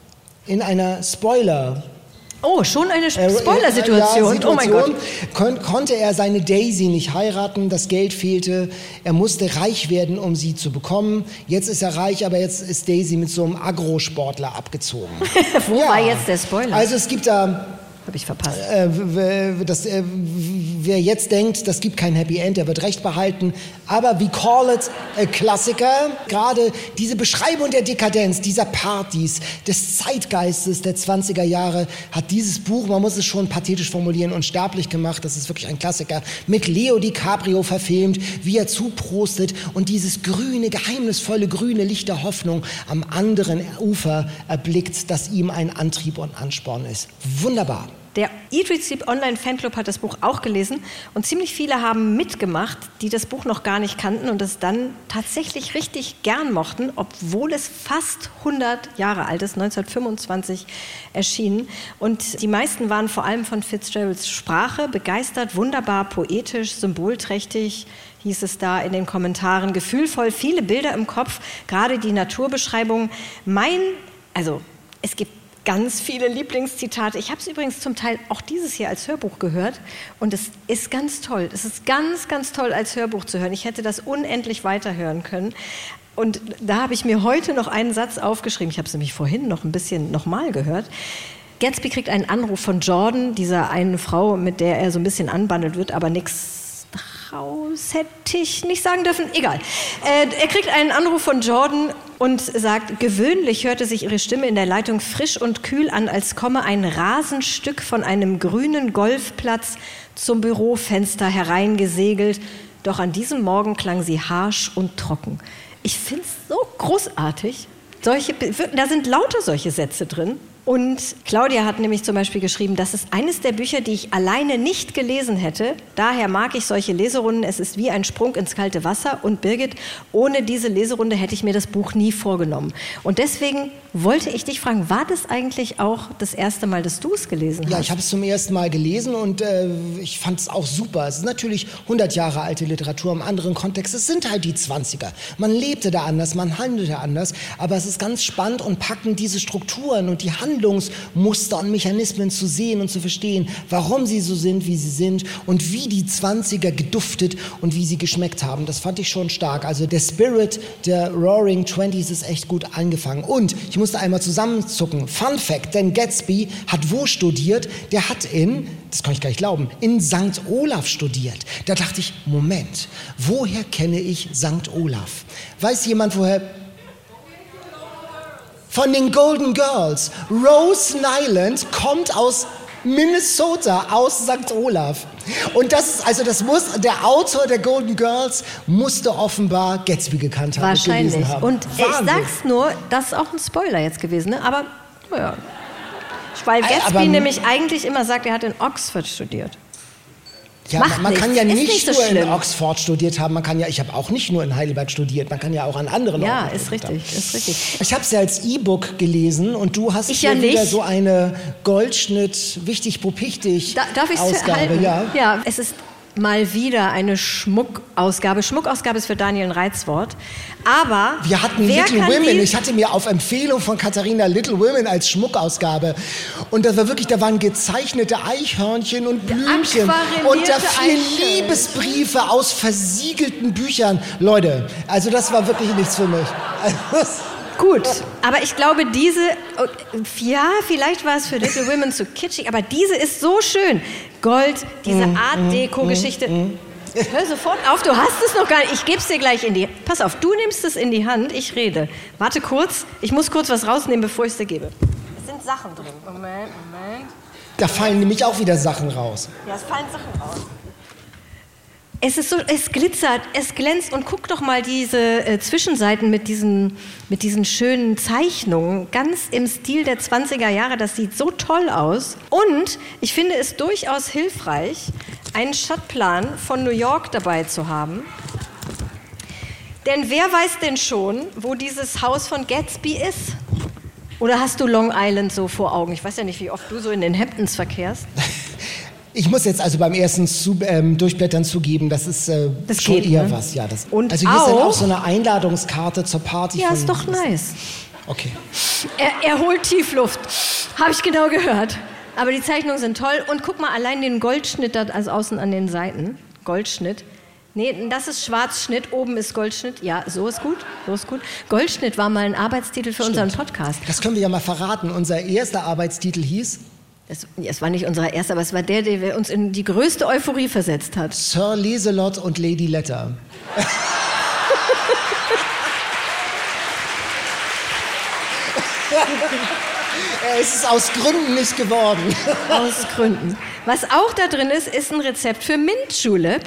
in einer Spoiler- Oh, schon eine Äh, Spoiler-Situation. ja, Oh mein Gott. Kon- konnte er seine Daisy nicht heiraten, das Geld fehlte, er musste reich werden, um sie zu bekommen. Jetzt ist er reich, aber jetzt ist Daisy mit so einem Agrosportler abgezogen. Wo war jetzt der Spoiler? Also es gibt da... Habe ich verpasst. Äh, w- das, äh, wer jetzt denkt, das gibt kein Happy End, der wird recht behalten. Aber we call it a Klassiker. Gerade diese Beschreibung der Dekadenz, dieser Partys, des Zeitgeistes der zwanziger Jahre hat dieses Buch, man muss es schon pathetisch formulieren, unsterblich gemacht. Das ist wirklich ein Klassiker. Mit Leo DiCaprio verfilmt, wie er zuprostet und dieses grüne, geheimnisvolle grüne Licht der Hoffnung am anderen Ufer erblickt, das ihm ein Antrieb und Ansporn ist. Wunderbar. Der Eat, Read, Sleep Online Fanclub hat das Buch auch gelesen und ziemlich viele haben mitgemacht, die das Buch noch gar nicht kannten und es dann tatsächlich richtig gern mochten, obwohl es fast hundert Jahre alt ist, neunzehnhundertfünfundzwanzig erschienen. Und die meisten waren vor allem von Fitzgeralds Sprache begeistert, wunderbar poetisch, symbolträchtig, hieß es da in den Kommentaren, gefühlvoll, viele Bilder im Kopf, gerade die Naturbeschreibung. Mein, also es gibt ganz viele Lieblingszitate. Ich habe es übrigens zum Teil auch dieses Jahr als Hörbuch gehört und es ist ganz toll. Es ist ganz, ganz toll als Hörbuch zu hören. Ich hätte das unendlich weiterhören können. Und da habe ich mir heute noch einen Satz aufgeschrieben. Ich habe es nämlich vorhin noch ein bisschen nochmal gehört. Gatsby kriegt einen Anruf von Jordan, dieser einen Frau, mit der er so ein bisschen anbandelt wird, aber nichts raus hätte ich nicht sagen dürfen. Egal. Äh, er kriegt einen Anruf von Jordan und sagt, gewöhnlich hörte sich ihre Stimme in der Leitung frisch und kühl an, als komme ein Rasenstück von einem grünen Golfplatz zum Bürofenster hereingesegelt. Doch an diesem Morgen klang sie harsch und trocken. Ich finde es so großartig. Solche, da sind lauter solche Sätze drin. Und Claudia hat nämlich zum Beispiel geschrieben, das ist eines der Bücher, die ich alleine nicht gelesen hätte. Daher mag ich solche Leserunden. Es ist wie ein Sprung ins kalte Wasser. Und Birgit, ohne diese Leserunde hätte ich mir das Buch nie vorgenommen. Und deswegen wollte ich dich fragen, war das eigentlich auch das erste Mal, dass du es gelesen hast? Ja, ich habe es zum ersten Mal gelesen und äh, ich fand es auch super. Es ist natürlich hundert Jahre alte Literatur im anderen Kontext. Es sind halt die zwanziger. Man lebte da anders, man handelte anders. Aber es ist ganz spannend und packend, diese Strukturen und die Handlungsmuster und Mechanismen zu sehen und zu verstehen, warum sie so sind, wie sie sind und wie die zwanziger geduftet und wie sie geschmeckt haben. Das fand ich schon stark. Also der Spirit der Roaring Twenties ist echt gut angefangen. Und ich musste einmal zusammenzucken. Fun Fact, denn Gatsby hat wo studiert? Der hat in, das kann ich gar nicht glauben, in Sankt Olaf studiert. Da dachte ich, Moment, woher kenne ich Sankt Olaf? Weiß jemand, woher... Von den Golden Girls. Rose Nyland kommt aus Minnesota, aus Sankt Olaf. Und das, also das muss, der Autor der Golden Girls musste offenbar Gatsby gekannt haben. Wahrscheinlich. Gelesen haben. Und Wahnsinn. ich sag's nur, das ist auch ein Spoiler jetzt gewesen, ne? Aber naja. Weil Äh, Gatsby aber- nämlich eigentlich immer sagt, er hat in Oxford studiert. Ja, Macht man kann ja nichts. Ist nicht, nicht so nur in schlimm. Oxford studiert haben, man kann ja, ich habe auch nicht nur in Heidelberg studiert, man kann ja auch an anderen Ja, Orten ist studiert richtig, haben. ist richtig. Ich habe es ja als E-Book gelesen und du hast Ich hier ja wieder nicht. so eine Goldschnitt, wichtig, pupichtig Da, darf ich es Ausgabe. halten? Ja. ja, es ist mal wieder eine Schmuckausgabe. Schmuckausgabe ist für Daniel ein Reizwort. Aber wir hatten wer Little kann Women. die- Ich hatte mir auf Empfehlung von Katharina Little Women als Schmuckausgabe. Und das war wirklich, da waren gezeichnete Eichhörnchen und Blümchen. aquarellierte Und da vielen Eichhörnchen. Liebesbriefe aus versiegelten Büchern. Leute, also das war wirklich nichts für mich. Also, Gut, aber ich glaube, diese, ja, vielleicht war es für Little Women zu kitschig, aber diese ist so schön. Gold, diese Art Deko-Geschichte. Hör sofort auf, du hast es noch gar nicht. Ich gebe es dir gleich in die... Pass auf, du nimmst es in die Hand, ich rede. Warte kurz, ich muss kurz was rausnehmen, bevor ich es dir gebe. Es sind Sachen drin. Moment, Moment. da fallen nämlich auch wieder Sachen raus. Ja, es fallen Sachen raus. Es ist so, es glitzert, es glänzt und guck doch mal diese äh, Zwischenseiten mit diesen, mit diesen schönen Zeichnungen, ganz im Stil der zwanziger Jahre, das sieht so toll aus. Und ich finde es durchaus hilfreich, einen Stadtplan von New York dabei zu haben. Denn wer weiß denn schon, wo dieses Haus von Gatsby ist? Oder hast du Long Island so vor Augen? Ich weiß ja nicht, wie oft du so in den Hamptons verkehrst. Ich muss jetzt also beim ersten zu, ähm, Durchblättern zugeben, das ist äh, Das schon geht, eher ne? was. Ja, das, Und also hier ist dann auch- auch so eine Einladungskarte zur Party. Ja, von, ist doch nice. Okay. Er, er holt Tiefluft. Habe ich genau gehört. Aber die Zeichnungen sind toll. Und guck mal, allein den Goldschnitt, da, also außen an den Seiten. Goldschnitt. Nee, das ist Schwarzschnitt, oben ist Goldschnitt. Ja, so ist gut, so ist gut. Goldschnitt war mal ein Arbeitstitel für unseren Podcast. Das können wir ja mal verraten. Unser erster Arbeitstitel hieß Es, es war nicht unser erster, aber es war der, der uns in die größte Euphorie versetzt hat. Sir Leselot und Lady Letter. Es ist aus Gründen nicht geworden. Aus Gründen. Was auch da drin ist, ist ein Rezept für Mint Julep.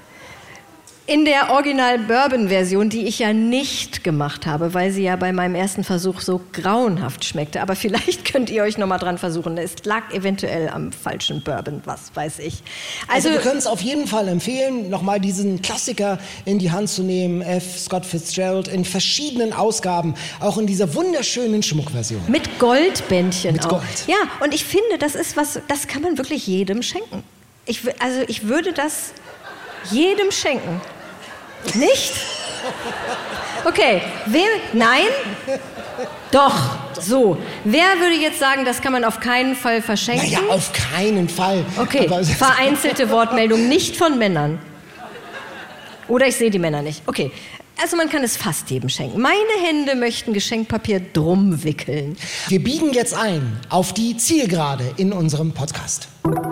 In der Original-Bourbon-Version, die ich ja nicht gemacht habe, weil sie ja bei meinem ersten Versuch so grauenhaft schmeckte. Aber vielleicht könnt ihr euch noch mal dran versuchen. Es lag eventuell am falschen Bourbon, was weiß ich. Also, Also, wir können es auf jeden Fall empfehlen, nochmal diesen Klassiker in die Hand zu nehmen, F. Scott Fitzgerald, in verschiedenen Ausgaben, auch in dieser wunderschönen Schmuckversion. mit Goldbändchen Mit auch. Gold. Ja, und ich finde, das ist was, das kann man wirklich jedem schenken. Ich, wü- also ich würde das jedem schenken. Nicht? Okay, wer, nein? Doch, so. Wer würde jetzt sagen, das kann man auf keinen Fall verschenken? Naja, auf keinen Fall. Okay, Aber- vereinzelte Wortmeldung, nicht von Männern. Oder ich sehe die Männer nicht. Okay, also man kann es fast jedem schenken. Meine Hände möchten Geschenkpapier drum wickeln. Wir biegen jetzt ein auf die Zielgerade in unserem Podcast.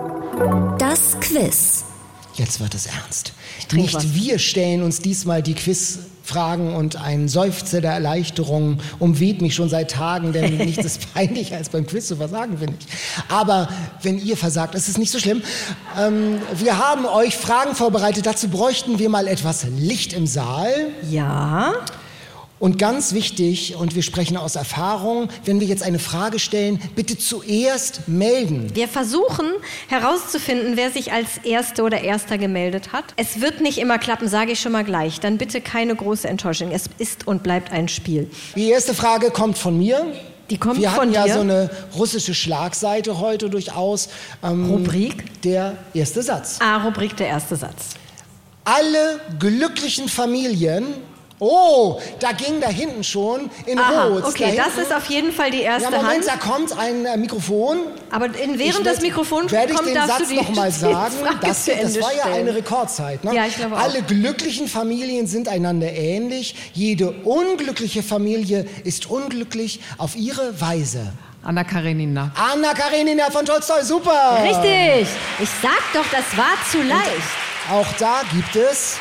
Das Quiz. Jetzt wird es ernst. trink Nicht was. wir stellen uns diesmal die Quizfragen und ein Seufzer der Erleichterung umweht mich schon seit Tagen, denn nichts ist peinlicher als beim Quiz zu versagen, finde ich. Aber wenn ihr versagt, ist es nicht so schlimm. Ähm, wir haben euch Fragen vorbereitet, dazu bräuchten wir mal etwas Licht im Saal. Ja, Und ganz wichtig, und wir sprechen aus Erfahrung, wenn wir jetzt eine Frage stellen, bitte zuerst melden. wir versuchen herauszufinden, wer sich als Erste oder Erster gemeldet hat. Es wird nicht immer klappen, sage ich schon mal gleich. Dann bitte keine große Enttäuschung. Es ist und bleibt ein Spiel. Die erste Frage kommt von mir. Die kommt Wir von hatten ja dir. so eine russische Schlagseite heute durchaus. Ähm, Rubrik? Der erste Satz. Ah, Rubrik, der erste Satz. Alle glücklichen Familien. Oh, da ging da hinten schon in Aha, Rot. okay, da das hinten. ist auf jeden Fall die erste Ja, Moment, da Hand. kommt ein äh, Mikrofon. Aber in, Ich während das werd- Mikrofon werde ich kommt, den darfst Satz du die noch mal die sagen. Frage Das, zu das Ende war ja stellen. eine Rekordzeit. Ne? Ja, ich glaube auch. Alle glücklichen Familien sind einander ähnlich. Jede unglückliche Familie ist unglücklich auf ihre Weise. Anna Karenina. Anna Karenina von Tolstoi, super. Richtig. Ich sag doch, das war zu leicht. Auch da gibt es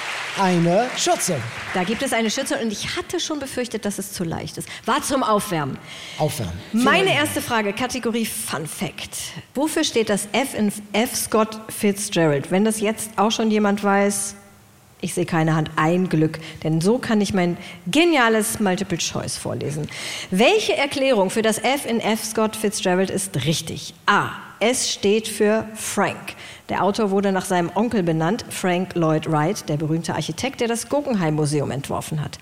eine Schürze. Da gibt es eine Schürze und ich hatte schon befürchtet, dass es zu leicht ist. War zum Aufwärmen. Aufwärmen. Meine erste Frage, Kategorie Fun Fact. Wofür steht das F in F. Scott Fitzgerald? Wenn das jetzt auch schon jemand weiß, ich sehe keine Hand, ein Glück. Denn so kann ich mein geniales Multiple Choice vorlesen. Welche Erklärung für das F in F. Scott Fitzgerald ist richtig? A. Es steht für Frank. Der Autor wurde nach seinem Onkel benannt, Frank Lloyd Wright, der berühmte Architekt, der das Guggenheim-Museum entworfen hat.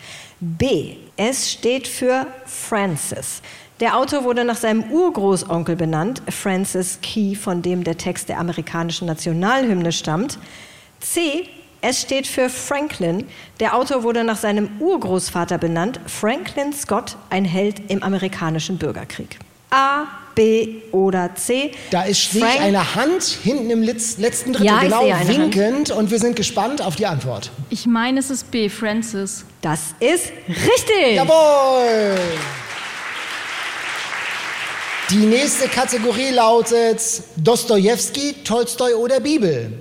B. Es steht für Francis. Der Autor wurde nach seinem Urgroßonkel benannt, Francis Key, von dem der Text der amerikanischen Nationalhymne stammt. C. Es steht für Franklin. Der Autor wurde nach seinem Urgroßvater benannt. Franklin Scott, ein Held im amerikanischen Bürgerkrieg. A, B oder C. Da ist steht Frank- eine Hand hinten im Letz- letzten Drittel, Ja, ich genau sehe eine winkend. Und wir sind gespannt auf die Antwort. Ich meine, es ist B, Francis. Das ist richtig. Jawohl! Die nächste Kategorie lautet Dostojewski, Tolstoi oder Bibel.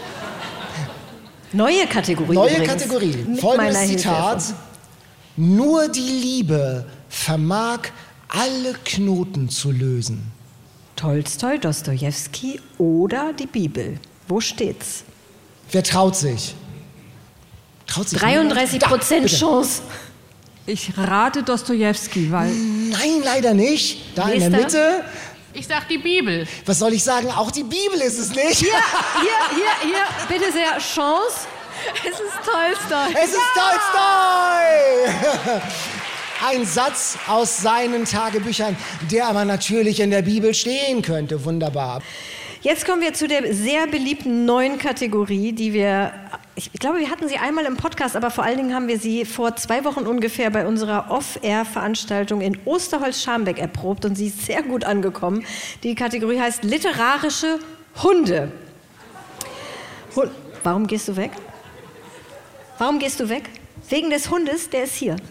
Neue Kategorie Neue übrigens. Kategorie. Mit Folgendes meiner Zitat. Hilfe. Nur die Liebe vermag alle Knoten zu lösen. Tolstoi, Dostojewski oder die Bibel. Wo steht's? Wer traut sich? Traut sich dreiunddreißig Prozent Da, Chance. Ich rate Dostojewski, weil Nein, leider nicht. Da in der Nächster. Mitte. Ich sag die Bibel. Was soll ich sagen? Auch die Bibel ist es nicht. Hier, hier, hier, bitte sehr, Chance. Es ist Tolstoi. Es ist Tolstoi! Ein Satz aus seinen Tagebüchern, der aber natürlich in der Bibel stehen könnte. Wunderbar. Jetzt kommen wir zu der sehr beliebten neuen Kategorie, die wir, ich glaube, wir hatten sie einmal im Podcast, aber vor allen Dingen haben wir sie vor zwei Wochen ungefähr bei unserer Off-Air-Veranstaltung in Osterholz-Scharmbeck erprobt und sie ist sehr gut angekommen. Die Kategorie heißt literarische Hunde. Hund. Warum gehst du weg? Warum gehst du weg? Wegen des Hundes, der ist hier.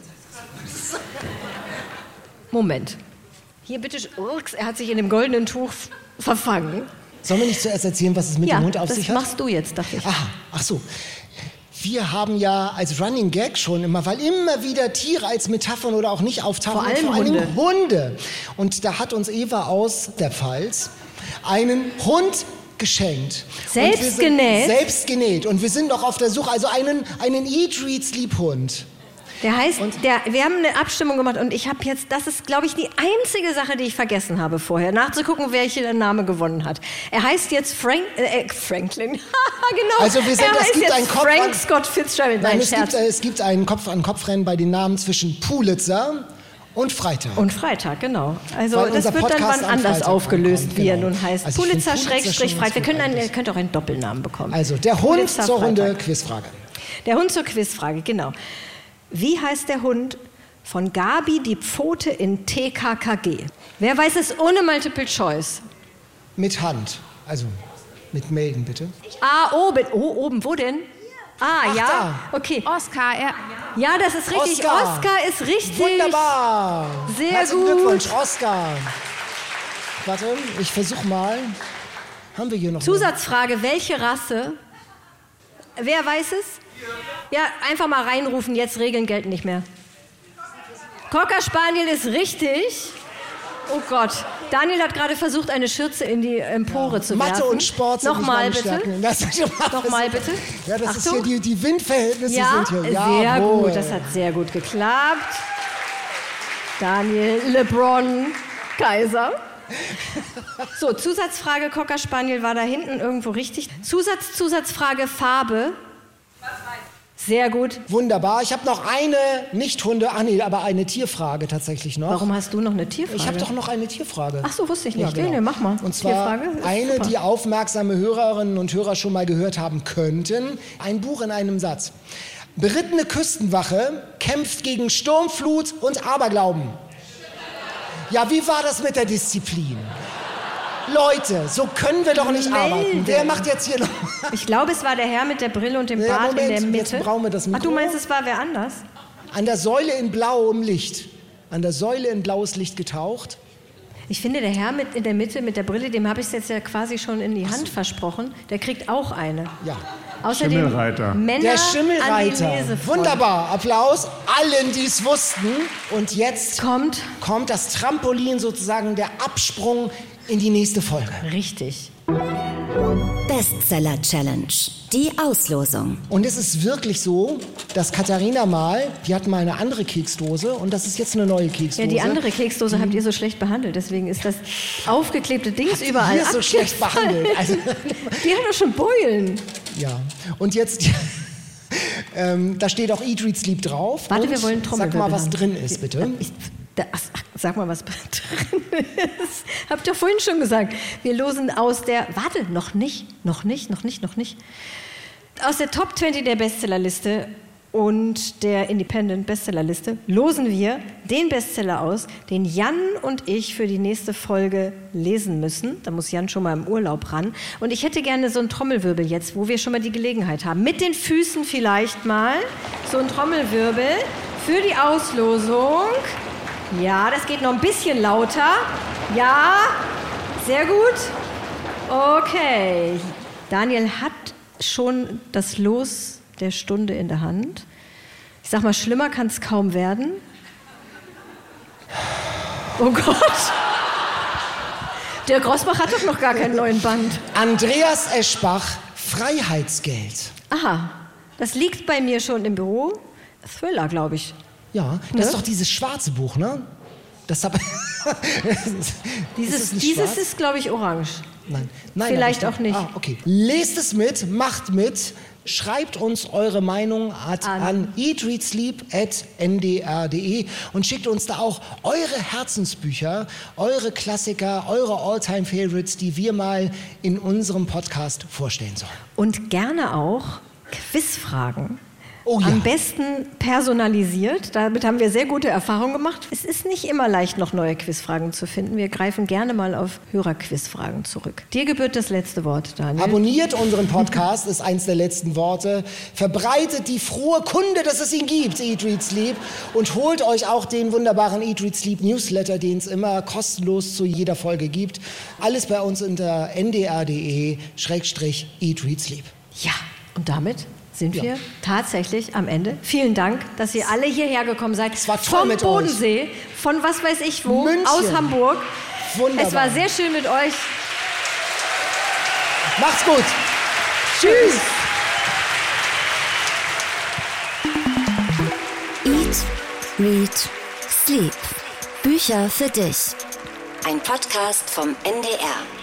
Moment. Hier bitte, Urks, er hat sich in dem goldenen Tuch verfangen. Sollen wir nicht zuerst erzählen, was es mit ja, dem Hund auf das sich hat? machst du jetzt, dachte ich. Aha, ach so. Wir haben ja als Running Gag schon immer, weil immer wieder Tiere als Metaphern oder auch nicht auftauchen. Vor allem vor allem Hunde. Hunde. Und da hat uns Eva aus der Pfalz einen Hund geschenkt. Selbst Und wir sind genäht? Selbst genäht. Und wir sind noch auf der Suche, also einen, einen Eat, Read, Sleep Hund. Der heißt, der, wir haben eine Abstimmung gemacht und ich habe jetzt, das ist, glaube ich, die einzige Sache, die ich vergessen habe vorher, nachzugucken, welcher Name gewonnen hat. Er heißt jetzt Frank, äh, Franklin. genau. Also wir sind- er es heißt gibt jetzt einen Kopf Frank an- Scott Fitzgerald. Nein, Nein, es, gibt, Scherz. äh, es gibt einen Kopf-an-Kopf-Rennen bei den Namen zwischen Pulitzer und Freitag. Und Freitag, genau. Also Weil das unser wird dann Podcast wann am anders Freitag aufgelöst, ankommt, wie er genau. nun heißt. Also ich find Pulitzer, Pulitzer Schrägstrich schon Freitag. Wir ganz können gut einen, ihr eigentlich. könnt auch einen Doppelnamen bekommen. Also der Hund Pulitzer, zur Runde, Freitag. Quizfrage. Der Hund zur Quizfrage, genau. Wie heißt der Hund von Gabi die Pfote in T K K G? Wer weiß es ohne Multiple Choice? Mit Hand, also mit melden bitte. Ah, oben. Oh, oben, wo denn? Ah, Ach, ja. Okay. Oscar, er. Ja, das ist richtig. Oscar. Oscar ist richtig. Wunderbar. Sehr Herzlichen gut. Glückwunsch, Oscar. Warte, ich versuche mal. Haben wir hier noch Zusatzfrage, welche Rasse? Wer weiß es? Ja, einfach mal reinrufen, jetzt Regeln gelten nicht mehr. Cocker Spaniel ist richtig. Oh Gott. Daniel hat gerade versucht, eine Schürze in die Empore eine? zu Mathe werfen. und Sport sind nicht Nochmal meine bitte. Stärken. Das Nochmal bitte. Ja, das ist Achtung. hier, die, die Windverhältnisse Ja, sind hier. sehr Jawohl. gut. Das hat sehr gut geklappt. Daniel LeBron Kaiser. So, Zusatzfrage, Cocker Spaniel war da hinten irgendwo richtig. Zusatz, Zusatzfrage, Farbe. Sehr gut. Wunderbar. Ich habe noch eine Nicht-Hunde, ach nee, aber eine Tierfrage tatsächlich noch. Warum hast du noch eine Tierfrage? Ich habe doch noch eine Tierfrage. Ach so, wusste ich nicht. Ja, genau. Nee, nee, mach mal. Und zwar Tierfrage ist eine, super. die aufmerksame Hörerinnen und Hörer schon mal gehört haben könnten. Ein Buch in einem Satz. Berittene Küstenwache kämpft gegen Sturmflut und Aberglauben. Ja, wie war das mit der Disziplin? Leute, so können wir doch nicht Melden. arbeiten. Wer macht jetzt hier noch... Ich glaube, es war der Herr mit der Brille und dem Ja, Bart Moment, in der jetzt Mitte. brauchen wir das Ach, Mikro. du meinst, es war wer anders? An der Säule in blauem Licht. An der Säule in blaues Licht getaucht. Ich finde, der Herr mit in der Mitte mit der Brille, dem habe ich es jetzt ja quasi schon in die Hand versprochen. Der kriegt auch eine. Ja. Außerdem Schimmelreiter. Männer Der an die Schimmelreiter. Lesefreude. Wunderbar. Applaus allen, die es wussten. Und jetzt Kommt kommt das Trampolin, sozusagen der Absprung in die nächste Folge. richtig. Bestseller Challenge. Die Auslosung. Und es ist wirklich so, dass Katharina mal, die hat mal eine andere Keksdose und das ist jetzt eine neue Keksdose. Ja, die andere Keksdose habt ihr so schlecht behandelt. Deswegen ist das aufgeklebte Dings überall Hier ist so schlecht abgefallen. behandelt. Also, Die hat doch schon Beulen. ja. Und jetzt, ähm, da steht auch Eat, Read, Sleep drauf. Warte, und wir wollen Sag mal, Trommelwirbel was haben. drin ist, bitte. Ich, da, ach, sag mal, was drin ist. Hab ich doch vorhin schon gesagt. Wir losen aus der... Warte, noch nicht, noch nicht, noch nicht, noch nicht. aus der Top zwanzig der Bestsellerliste und der Independent Bestsellerliste losen wir den Bestseller aus, den Jan und ich für die nächste Folge lesen müssen. Da muss Jan schon mal im Urlaub ran. Und ich hätte gerne so einen Trommelwirbel jetzt, wo wir schon mal die Gelegenheit haben. Mit den Füßen vielleicht mal. So ein Trommelwirbel für die Auslosung. Ja, das geht noch ein bisschen lauter. Ja, sehr gut. Okay. Daniel hat schon das Los der Stunde in der Hand. Ich sag mal, schlimmer kann es kaum werden. Oh Gott. Der Grossbach hat doch noch gar keinen neuen Band. Andreas Eschbach, Freiheitsgeld. Aha, das liegt bei mir schon im Büro. Thriller, glaube ich. Ja, das Ne? ist doch dieses schwarze Buch, ne? Das hab Dieses ist, es nicht dieses schwarz? ist, glaube ich, orange. Nein. Nein, Vielleicht aber ich- auch nicht. Ah, okay. Lest es mit, macht mit, schreibt uns eure Meinung at, An. an eat read sleep at n d r punkt d e und schickt uns da auch eure Herzensbücher, eure Klassiker, eure All-Time-Favorites, die wir mal in unserem Podcast vorstellen sollen. Und gerne auch Quizfragen. Oh ja. Am besten personalisiert. Damit haben wir sehr gute Erfahrungen gemacht. Es ist nicht immer leicht, noch neue Quizfragen zu finden. Wir greifen gerne mal auf Hörerquizfragen zurück. Dir gebührt das letzte Wort, Daniel. Abonniert unseren Podcast, ist eins der letzten Worte. Verbreitet die frohe Kunde, dass es ihn gibt, Eat, Read, Sleep. Und holt euch auch den wunderbaren Eat, Read, Sleep Newsletter, den es immer kostenlos zu jeder Folge gibt. Alles bei uns unter n d r punkt d e schrägstrich eat, read, sleep. Ja, und damit sind Ja. wir tatsächlich am Ende. Vielen Dank, dass ihr alle hierher gekommen seid. Es war toll Vom mit Bodensee, von was weiß ich wo, München. aus Hamburg. Wunderbar. Es war sehr schön mit euch. Macht's gut. Tschüss. Eat, Read, Sleep. Bücher für dich. Ein Podcast vom N D R.